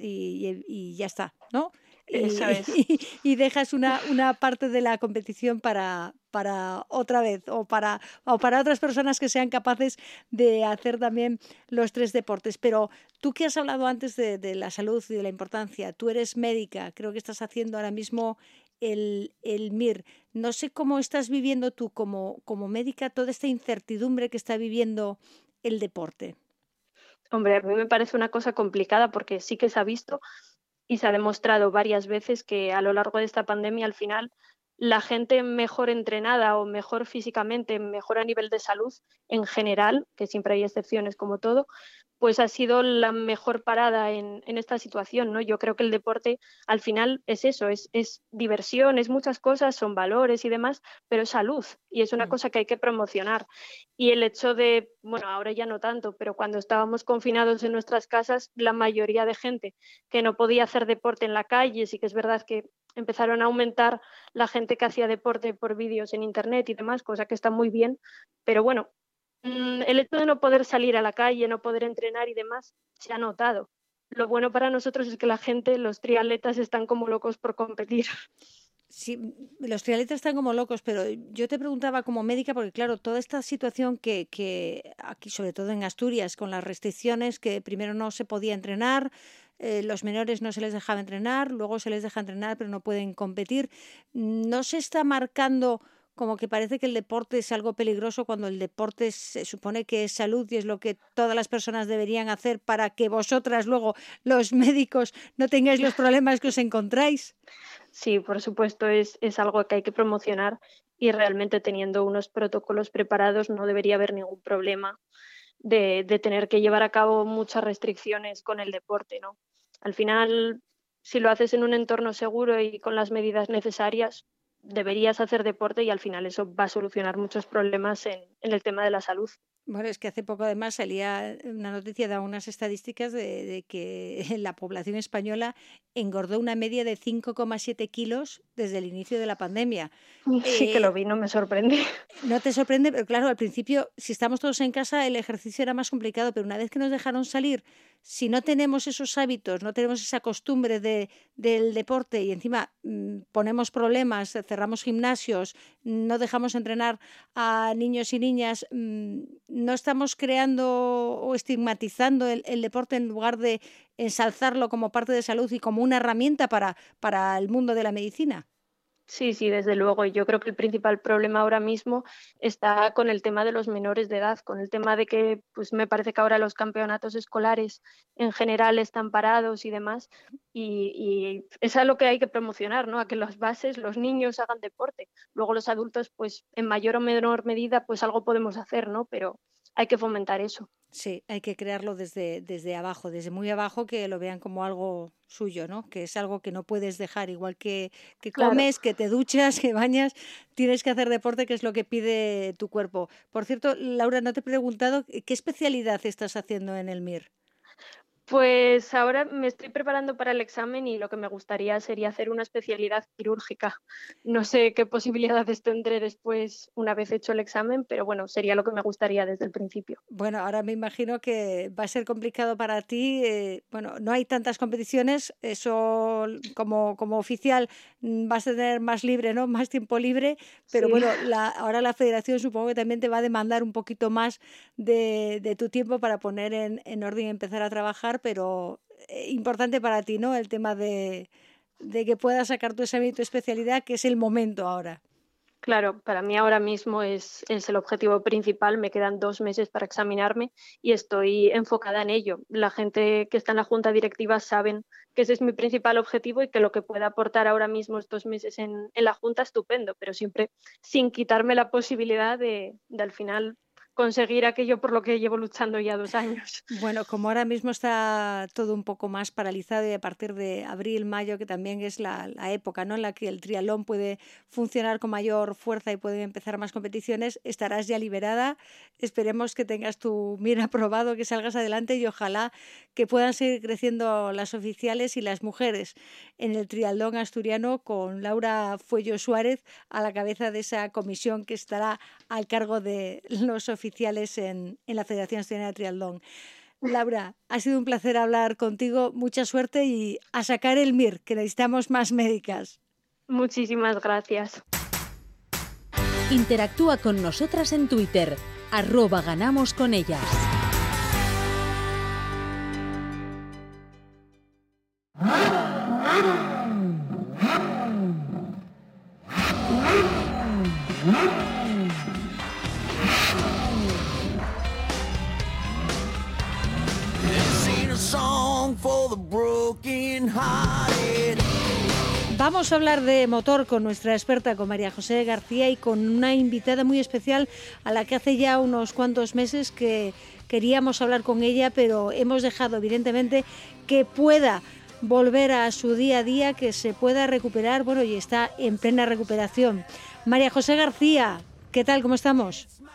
y ya está, ¿no? Eso es. Y dejas una parte de la competición para otra vez o para otras personas que sean capaces de hacer también los 3 deportes. Pero tú que has hablado antes de la salud y de la importancia, tú eres médica, creo que estás haciendo ahora mismo el MIR. No sé cómo estás viviendo tú como médica toda esta incertidumbre que está viviendo el deporte. Hombre, a mí me parece una cosa complicada porque sí que se ha visto y se ha demostrado varias veces que a lo largo de esta pandemia al final la gente mejor entrenada o mejor físicamente, mejor a nivel de salud en general, que siempre hay excepciones como todo, pues ha sido la mejor parada en esta situación, ¿no? Yo creo que el deporte al final es eso, es diversión, es muchas cosas, son valores y demás, pero es salud y es una cosa que hay que promocionar. Y el hecho de, bueno, ahora ya no tanto, pero cuando estábamos confinados en nuestras casas, la mayoría de gente que no podía hacer deporte en la calle, sí que es verdad que empezaron a aumentar la gente que hacía deporte por vídeos en internet y demás, cosa que está muy bien, pero bueno, el hecho de no poder salir a la calle, no poder entrenar y demás, se ha notado. Lo bueno para nosotros es que la gente, los triatletas, están como locos por competir. Sí, los triatletas están como locos, pero yo te preguntaba como médica, porque claro, toda esta situación que aquí, sobre todo en Asturias, con las restricciones, que primero no se podía entrenar, los menores no se les dejaba entrenar, luego se les deja entrenar pero no pueden competir, ¿no se está marcando como que parece que el deporte es algo peligroso cuando el deporte se supone que es salud y es lo que todas las personas deberían hacer para que vosotras luego, los médicos, no tengáis los problemas que os encontráis? Sí, por supuesto, es algo que hay que promocionar y realmente teniendo unos protocolos preparados no debería haber ningún problema de tener que llevar a cabo muchas restricciones con el deporte, ¿no? Al final, si lo haces en un entorno seguro y con las medidas necesarias, deberías hacer deporte y al final eso va a solucionar muchos problemas en el tema de la salud. Bueno, es que hace poco además salía una noticia, daba unas estadísticas de que la población española engordó una media de 5,7 kilos desde el inicio de la pandemia. Sí que lo vi, no me sorprende. No te sorprende, pero claro, al principio, si estamos todos en casa, el ejercicio era más complicado, pero una vez que nos dejaron salir, si no tenemos esos hábitos, no tenemos esa costumbre del deporte y encima ponemos problemas, cerramos gimnasios, no dejamos entrenar a niños y niñas, no estamos creando o estigmatizando el deporte en lugar de ensalzarlo como parte de salud y como una herramienta para el mundo de la medicina. Sí, desde luego. Yo creo que el principal problema ahora mismo está con el tema de los menores de edad, con el tema de que pues me parece que ahora los campeonatos escolares en general están parados y demás, y es algo que hay que promocionar, ¿no? A que las bases, los niños hagan deporte. Luego los adultos, pues en mayor o menor medida, pues algo podemos hacer, ¿no? Pero hay que fomentar eso. Sí, hay que crearlo desde abajo, desde muy abajo, que lo vean como algo suyo, ¿no? Que es algo que no puedes dejar, igual que Claro. comes, que te duchas, que bañas, tienes que hacer deporte, que es lo que pide tu cuerpo. Por cierto, Laura, no te he preguntado qué especialidad estás haciendo en el MIR. Pues ahora me estoy preparando para el examen y lo que me gustaría sería hacer una especialidad quirúrgica. No sé qué posibilidades tendré después una vez hecho el examen, pero bueno, sería lo que me gustaría desde el principio. Bueno, ahora me imagino que va a ser complicado para ti. Bueno, no hay tantas competiciones, eso como oficial vas a tener más libre, ¿no? Más tiempo libre, pero Sí. bueno, ahora la federación supongo que también te va a demandar un poquito más de tu tiempo para poner en orden y empezar a trabajar, pero importante para ti, ¿no? El tema de que puedas sacar tu examen y tu especialidad, que es el momento ahora. Claro, para mí ahora mismo es el objetivo principal. Me quedan 2 meses para examinarme y estoy enfocada en ello. La gente que está en la junta directiva saben que ese es mi principal objetivo y que lo que pueda aportar ahora mismo estos meses en la junta, estupendo, pero siempre sin quitarme la posibilidad de al final conseguir aquello por lo que llevo luchando ya 2 años. Bueno, como ahora mismo está todo un poco más paralizado y a partir de abril, mayo, que también es la época, ¿no?, en la que el triatlón puede funcionar con mayor fuerza y pueden empezar más competiciones, estarás ya liberada. Esperemos que tengas tu MIR aprobado, que salgas adelante y ojalá que puedan seguir creciendo las oficiales y las mujeres en el triatlón asturiano, con Laura Fuello Suárez a la cabeza de esa comisión que estará al cargo de los oficiales en la Federación Asturiana de Triatlón. Laura, ha sido un placer hablar contigo, mucha suerte y a sacar el MIR, que necesitamos más médicas. Muchísimas gracias. Interactúa con nosotras en Twitter, @ganamosconellas. Vamos a hablar de motor con nuestra experta, con María José García, y con una invitada muy especial a la que hace ya unos cuantos meses que queríamos hablar con ella, pero hemos dejado evidentemente que pueda volver a su día a día, que se pueda recuperar, bueno, y está en plena recuperación. María José García, ¿qué tal? ¿Cómo estamos?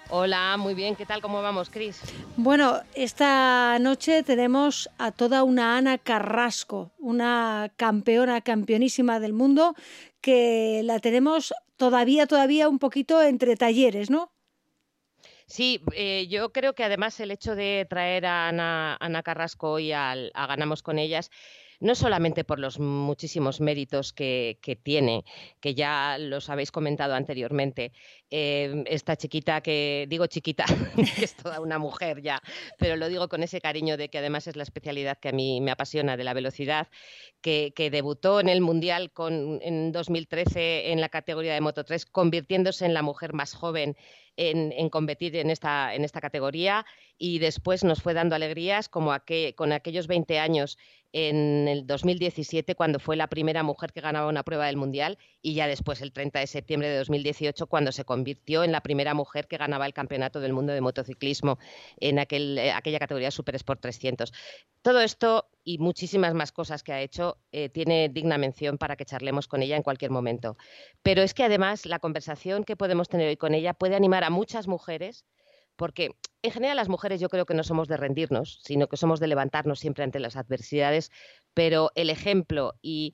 Hola, muy bien, ¿qué tal? ¿Cómo vamos, Cris? Bueno, esta noche tenemos a toda una Ana Carrasco, una campeonísima del mundo, que la tenemos todavía un poquito entre talleres, ¿no? Sí, yo creo que además el hecho de traer a Ana Carrasco hoy a Ganamos con ellas, no solamente por los muchísimos méritos que tiene, que ya los habéis comentado anteriormente, esta chiquita digo chiquita, que es toda una mujer ya, pero lo digo con ese cariño de que además es la especialidad que a mí me apasiona, de la velocidad, que debutó en el Mundial en 2013 en la categoría de Moto3, convirtiéndose en la mujer más joven en competir en esta categoría, y después nos fue dando alegrías como con aquellos 20 años en el 2017, cuando fue la primera mujer que ganaba una prueba del Mundial, y ya después el 30 de septiembre de 2018, cuando se convirtió en la primera mujer que ganaba el Campeonato del Mundo de Motociclismo en aquella categoría Super Sport 300. Todo esto y muchísimas más cosas que ha hecho tiene digna mención para que charlemos con ella en cualquier momento. Pero es que además la conversación que podemos tener hoy con ella puede animar a muchas mujeres, porque en general las mujeres yo creo que no somos de rendirnos, sino que somos de levantarnos siempre ante las adversidades, pero el ejemplo y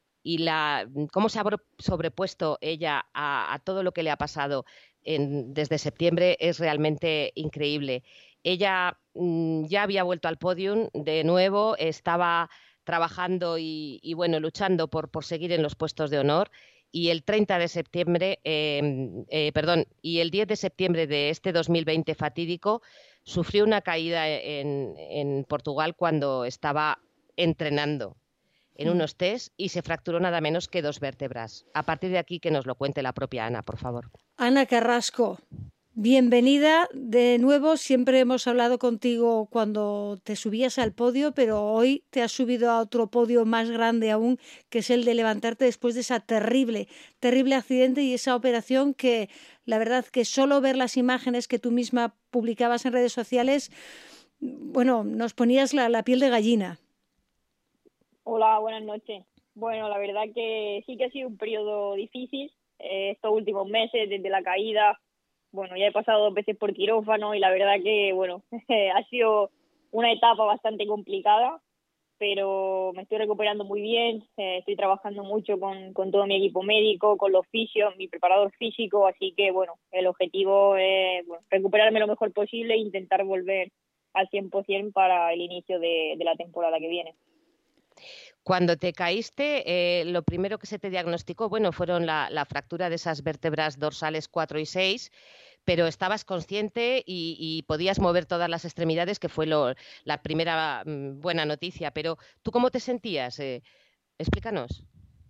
cómo se ha sobrepuesto ella a todo lo que le ha pasado desde septiembre es realmente increíble. Ella ya había vuelto al podium de nuevo, estaba trabajando y bueno, luchando por seguir en los puestos de honor. Y el 30 de septiembre, y el 10 de septiembre de este 2020 fatídico, sufrió una caída en Portugal cuando estaba entrenando en unos test y se fracturó nada menos que 2 vértebras. A partir de aquí, que nos lo cuente la propia Ana, por favor. Ana Carrasco, bienvenida de nuevo. Siempre hemos hablado contigo cuando te subías al podio, pero hoy te has subido a otro podio más grande aún, que es el de levantarte después de esa terrible accidente y esa operación que la verdad que solo ver las imágenes que tú misma publicabas en redes sociales, bueno, nos ponías la piel de gallina. Hola, buenas noches. Bueno, la verdad que sí que ha sido un periodo difícil estos últimos meses, desde la caída. Bueno, ya he pasado 2 veces por quirófano y la verdad que, bueno, ha sido una etapa bastante complicada, pero me estoy recuperando muy bien. Estoy trabajando mucho con todo mi equipo médico, con los fisios, mi preparador físico, así que, bueno, el objetivo es recuperarme lo mejor posible e intentar volver al 100% para el inicio de la temporada que viene. Cuando te caíste, lo primero que se te diagnosticó, bueno, fueron la fractura de esas vértebras dorsales 4 y 6, pero estabas consciente y podías mover todas las extremidades, que fue la primera buena noticia. Pero, ¿tú cómo te sentías? Explícanos.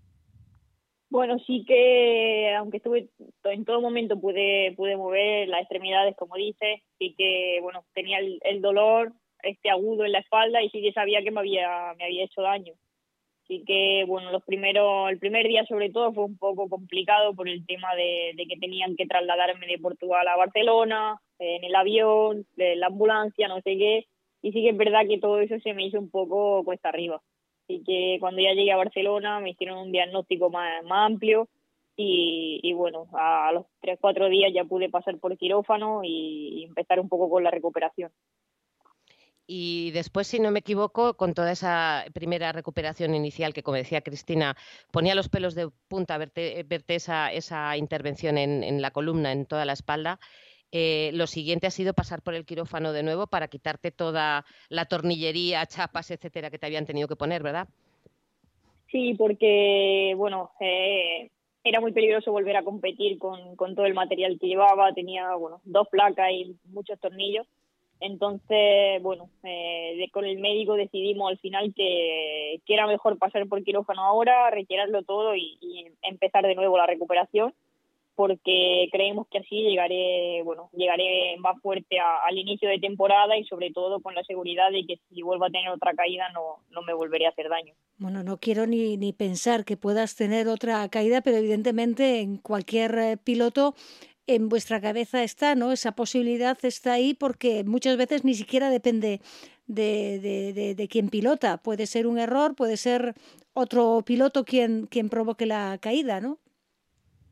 Bueno, sí que, aunque estuve en todo momento pude mover las extremidades, como dices, sí que, bueno, tenía el dolor agudo en la espalda y sí que sabía que me había hecho daño. Así que, bueno, el primer día sobre todo fue un poco complicado por el tema de que tenían que trasladarme de Portugal a Barcelona, en el avión, de la ambulancia, no sé qué, y sí que es verdad que todo eso se me hizo un poco cuesta arriba. Así que cuando ya llegué a Barcelona me hicieron un diagnóstico más amplio y bueno, a los 3-4 días ya pude pasar por quirófano y empezar un poco con la recuperación. Y después, si no me equivoco, con toda esa primera recuperación inicial que, como decía Cristina, ponía los pelos de punta verte esa intervención en la columna, en toda la espalda, lo siguiente ha sido pasar por el quirófano de nuevo para quitarte toda la tornillería, chapas, etcétera, que te habían tenido que poner, ¿verdad? Sí, porque, bueno, era muy peligroso volver a competir con todo el material que llevaba. Tenía, bueno, 2 placas y muchos tornillos. Entonces, bueno, con el médico decidimos al final que era mejor pasar por quirófano ahora, retirarlo todo y empezar de nuevo la recuperación, porque creemos que así llegaré más fuerte al inicio de temporada y sobre todo con la seguridad de que si vuelvo a tener otra caída no me volveré a hacer daño. Bueno, no quiero ni pensar que puedas tener otra caída, pero evidentemente en cualquier piloto en vuestra cabeza está, ¿no? Esa posibilidad está ahí porque muchas veces ni siquiera depende de quien pilota. Puede ser un error, puede ser otro piloto quien provoque la caída, ¿no?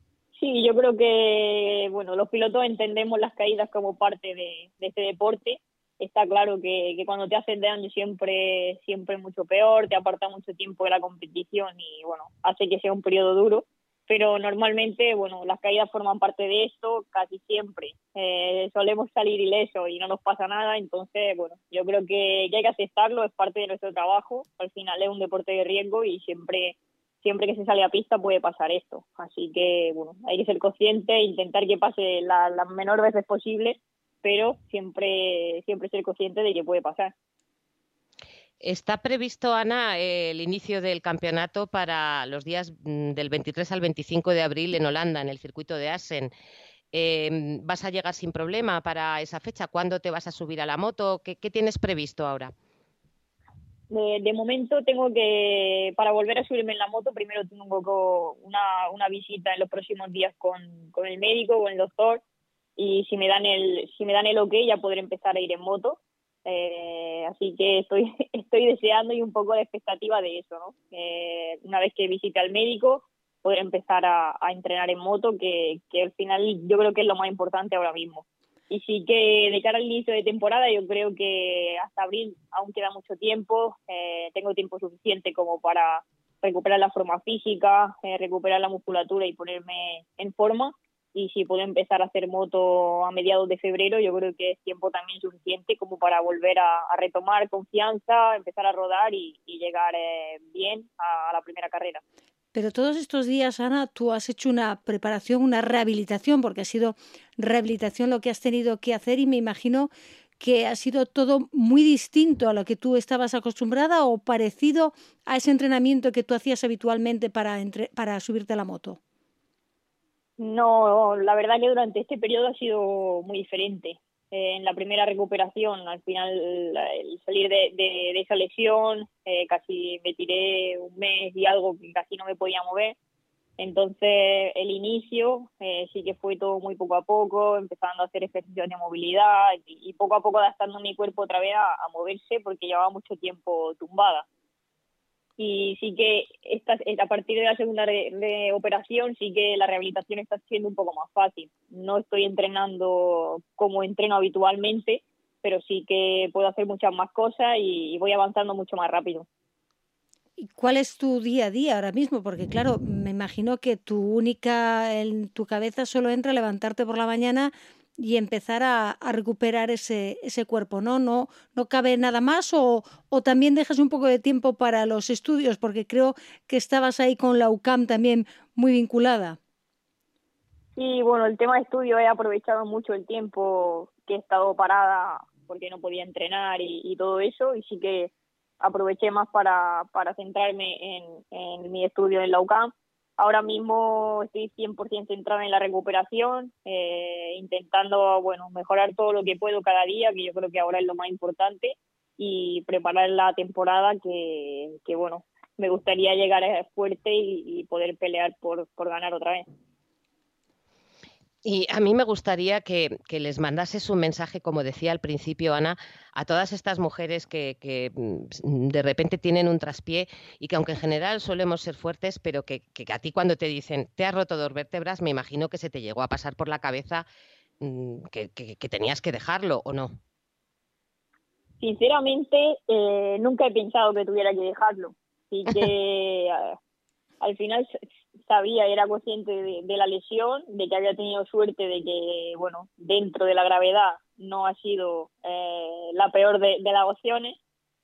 Sí, yo creo que, bueno, los pilotos entendemos las caídas como parte de este deporte. Está claro que cuando te haces daño siempre mucho peor, te aparta mucho tiempo de la competición y, bueno, hace que sea un periodo duro. Pero normalmente, bueno, las caídas forman parte de esto, casi siempre. Solemos salir ilesos y no nos pasa nada, entonces, bueno, yo creo que hay que aceptarlo, es parte de nuestro trabajo. Al final es un deporte de riesgo y siempre que se sale a pista puede pasar esto. Así que, bueno, hay que ser consciente e intentar que pase las menor veces posible, pero siempre ser consciente de que puede pasar. Está previsto, Ana, el inicio del campeonato para los días del 23 al 25 de abril en Holanda, en el circuito de Assen. ¿Vas a llegar sin problema para esa fecha? ¿Cuándo te vas a subir a la moto? ¿Qué tienes previsto ahora? De momento para volver a subirme en la moto, primero tengo una visita en los próximos días con el médico, con el doctor, y si me dan el ok ya podré empezar a ir en moto. Así que estoy deseando y un poco de expectativa de eso, ¿no? Una vez que visite al médico, poder empezar a entrenar en moto, que al final yo creo que es lo más importante ahora mismo. Y sí que de cara al inicio de temporada, yo creo que hasta abril aún queda mucho tiempo. Tengo tiempo suficiente como para recuperar la forma física, recuperar la musculatura y ponerme en forma. Y si puedo empezar a hacer moto a mediados de febrero, yo creo que es tiempo también suficiente como para volver a retomar confianza, empezar a rodar y llegar bien a la primera carrera. Pero todos estos días, Ana, tú has hecho una preparación, una rehabilitación, porque ha sido rehabilitación lo que has tenido que hacer y me imagino que ha sido todo muy distinto a lo que tú estabas acostumbrada o parecido a ese entrenamiento que tú hacías habitualmente para subirte a la moto. No, la verdad que durante este periodo ha sido muy diferente. En la primera recuperación, al final, el salir de esa lesión, casi me tiré un mes y algo que casi no me podía mover. Entonces, el inicio sí que fue todo muy poco a poco, empezando a hacer ejercicios de movilidad y poco a poco adaptando mi cuerpo otra vez a moverse porque llevaba mucho tiempo tumbada. Y sí que a partir de la segunda operación sí que la rehabilitación está siendo un poco más fácil. No estoy entrenando como entreno habitualmente, pero sí que puedo hacer muchas más cosas y voy avanzando mucho más rápido. ¿Y cuál es tu día a día ahora mismo? Porque claro, me imagino que en tu cabeza solo entra levantarte por la mañana y empezar a recuperar ese cuerpo, ¿no? ¿No cabe nada más o también dejas un poco de tiempo para los estudios? Porque creo que estabas ahí con la UCAM también muy vinculada. Sí, bueno, el tema de estudio he aprovechado mucho el tiempo que he estado parada porque no podía entrenar y todo eso, y sí que aproveché más para centrarme en mi estudio en la UCAM. Ahora mismo estoy 100% centrada en la recuperación, intentando, bueno, mejorar todo lo que puedo cada día, que yo creo que ahora es lo más importante, y preparar la temporada que bueno, me gustaría llegar fuerte y poder pelear por ganar otra vez. Y a mí me gustaría que les mandases un mensaje, como decía al principio, Ana, a todas estas mujeres que de repente tienen un traspié y que aunque en general solemos ser fuertes, pero que a ti cuando te dicen te has roto 2 vértebras, me imagino que se te llegó a pasar por la cabeza que tenías que dejarlo, ¿o no? Sinceramente, nunca he pensado que tuviera que dejarlo. Así que al final sabía, era consciente de la lesión, de que había tenido suerte de que, bueno, dentro de la gravedad no ha sido la peor de las opciones,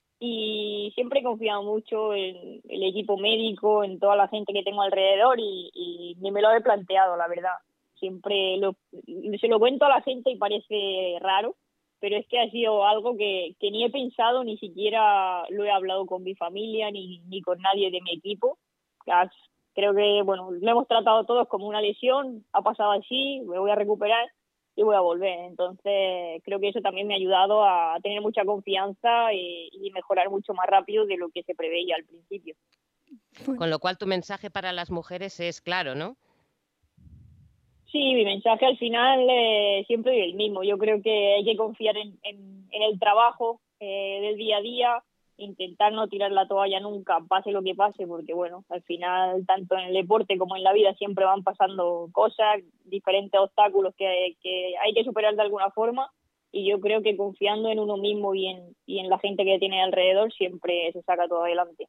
y siempre he confiado mucho en el equipo médico, en toda la gente que tengo alrededor y ni me lo he planteado, la verdad. Siempre se lo cuento a la gente y parece raro, pero es que ha sido algo que ni he pensado, ni siquiera lo he hablado con mi familia ni con nadie de mi equipo. Creo que, bueno, lo hemos tratado todos como una lesión, ha pasado así, me voy a recuperar y voy a volver. Entonces, creo que eso también me ha ayudado a tener mucha confianza y mejorar mucho más rápido de lo que se preveía al principio. Con lo cual, tu mensaje para las mujeres es claro, ¿no? Sí, mi mensaje al final siempre es el mismo. Yo creo que hay que confiar en el trabajo del día a día, intentar no tirar la toalla nunca, pase lo que pase, porque bueno, al final, tanto en el deporte como en la vida siempre van pasando cosas, diferentes obstáculos que hay que superar de alguna forma, y yo creo que confiando en uno mismo y en la gente que tiene alrededor siempre se saca todo adelante.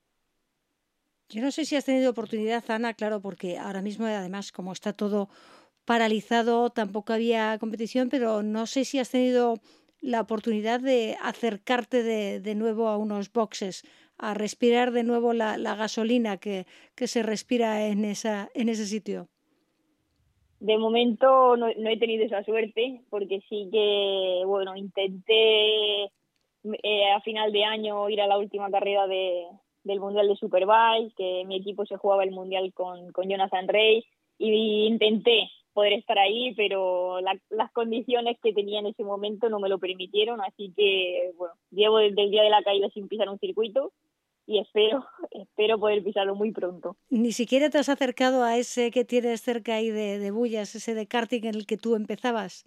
Yo no sé si has tenido oportunidad, Ana, claro, porque ahora mismo además como está todo paralizado, tampoco había competición, pero no sé si has tenido la oportunidad de acercarte de nuevo a unos boxes, a respirar de nuevo la gasolina que se respira en ese sitio. De momento no he tenido esa suerte, porque sí que, bueno, intenté a final de año ir a la última carrera del Mundial de Superbike, que mi equipo se jugaba el Mundial con Jonathan Rea, y intenté poder estar ahí, pero las condiciones que tenía en ese momento no me lo permitieron, así que, bueno, llevo desde el día de la caída sin pisar un circuito, y espero poder pisarlo muy pronto. Ni siquiera te has acercado a ese que tienes cerca ahí de Bullas, ese de karting en el que tú empezabas.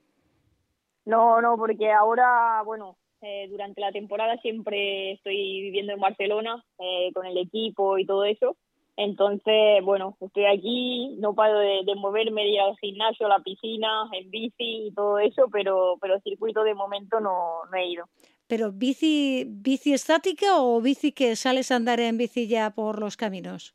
No, porque ahora, bueno, durante la temporada siempre estoy viviendo en Barcelona con el equipo y todo eso. Entonces, bueno, estoy aquí, no paro de moverme, de ir al gimnasio, a la piscina, en bici y todo eso, pero circuito de momento no he ido. ¿Pero bici estática o bici que sales a andar en bici ya por los caminos?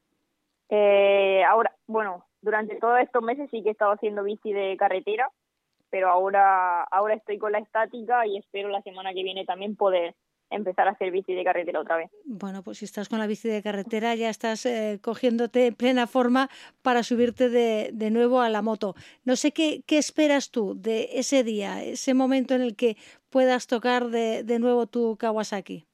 Ahora, bueno, durante todos estos meses sí que he estado haciendo bici de carretera, pero ahora estoy con la estática y espero la semana que viene también poder empezar a hacer bici de carretera otra vez. Bueno, pues si estás con la bici de carretera ya estás cogiéndote en plena forma para subirte de nuevo a la moto. No sé qué esperas tú de ese día, ese momento en el que puedas tocar de nuevo tu Kawasaki.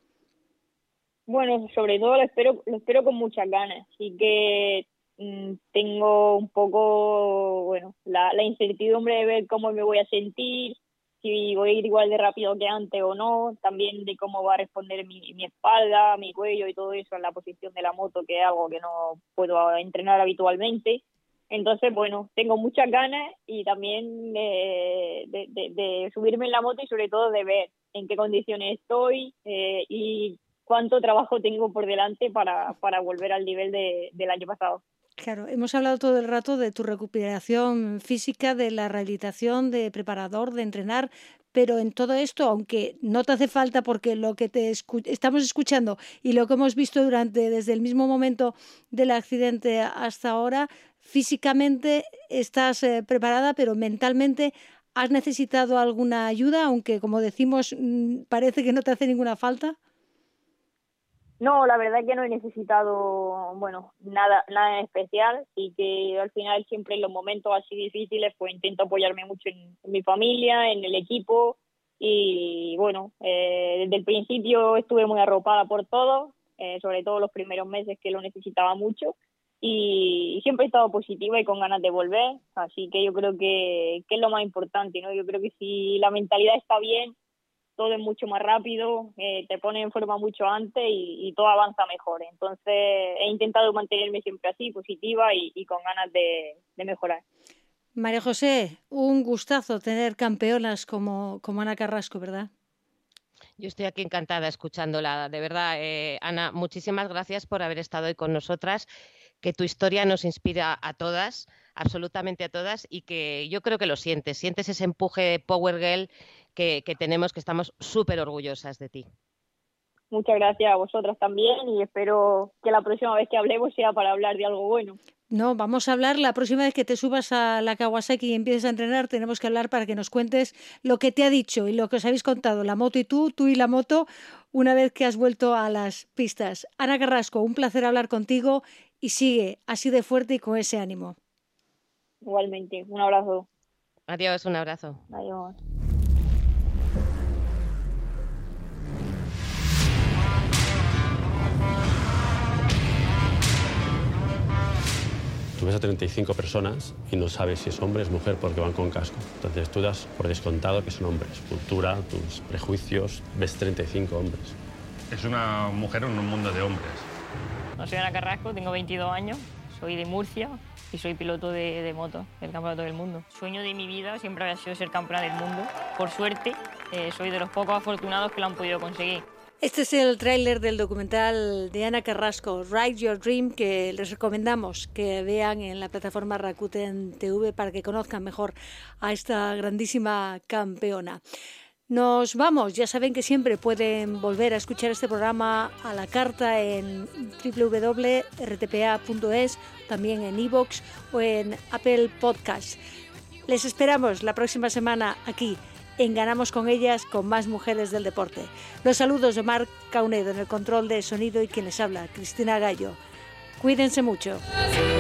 Bueno, sobre todo lo espero con muchas ganas. Así que tengo un poco, bueno, la incertidumbre de ver cómo me voy a sentir, si voy a ir igual de rápido que antes o no, también de cómo va a responder mi espalda, mi cuello y todo eso en la posición de la moto, que es algo que no puedo entrenar habitualmente. Entonces, bueno, tengo muchas ganas y también de subirme en la moto y sobre todo de ver en qué condiciones estoy y cuánto trabajo tengo por delante para volver al nivel del año pasado. Claro, hemos hablado todo el rato de tu recuperación física, de la rehabilitación, de preparador, de entrenar, pero en todo esto, aunque no te hace falta porque lo que estamos escuchando y lo que hemos visto desde el mismo momento del accidente hasta ahora, físicamente estás preparada, pero mentalmente ¿has necesitado alguna ayuda? Aunque, como decimos, parece que no te hace ninguna falta. No, la verdad es que no he necesitado, bueno, nada en especial, y que al final siempre en los momentos así difíciles pues intento apoyarme mucho en mi familia, en el equipo, y bueno, desde el principio estuve muy arropada por todos, sobre todo los primeros meses que lo necesitaba mucho, y siempre he estado positiva y con ganas de volver, así que yo creo que es lo más importante, ¿no? Yo creo que si la mentalidad está bien, todo es mucho más rápido, te pone en forma mucho antes y todo avanza mejor. Entonces he intentado mantenerme siempre así, positiva y con ganas de mejorar. María José, un gustazo tener campeonas como Ana Carrasco, ¿verdad? Yo estoy aquí encantada escuchándola, de verdad. Ana, muchísimas gracias por haber estado hoy con nosotras, que tu historia nos inspira a todas, absolutamente a todas, y que yo creo que lo sientes ese empuje de Power Girl que tenemos, que estamos súper orgullosas de ti. Muchas gracias a vosotras también y espero que la próxima vez que hablemos sea para hablar de algo bueno. No, vamos a hablar la próxima vez que te subas a la Kawasaki y empieces a entrenar, tenemos que hablar para que nos cuentes lo que te ha dicho y lo que os habéis contado, la moto y tú y la moto, una vez que has vuelto a las pistas. Ana Carrasco, un placer hablar contigo y sigue así de fuerte y con ese ánimo. Igualmente, un abrazo. Adiós, un abrazo. Adiós. Tú ves a 35 personas y no sabes si es hombre o es mujer porque van con casco. Entonces tú das por descontado que son hombres. Cultura, tus prejuicios, ves 35 hombres. Es una mujer en un mundo de hombres. No, soy Ana Carrasco, tengo 22 años, soy de Murcia y soy piloto de moto del Campeonato del Mundo. El sueño de mi vida siempre había sido ser campeona del mundo. Por suerte, soy de los pocos afortunados que lo han podido conseguir. Este es el tráiler del documental de Ana Carrasco, Ride Your Dream, que les recomendamos que vean en la plataforma Rakuten TV para que conozcan mejor a esta grandísima campeona. Nos vamos, ya saben que siempre pueden volver a escuchar este programa a la carta en www.rtpa.es, también en iVoox o en Apple Podcasts. Les esperamos la próxima semana aquí en Ganamos con ellas, con más mujeres del deporte. Los saludos de Marc Caunedo en el control de sonido y quien les habla, Cristina Gallo. Cuídense mucho.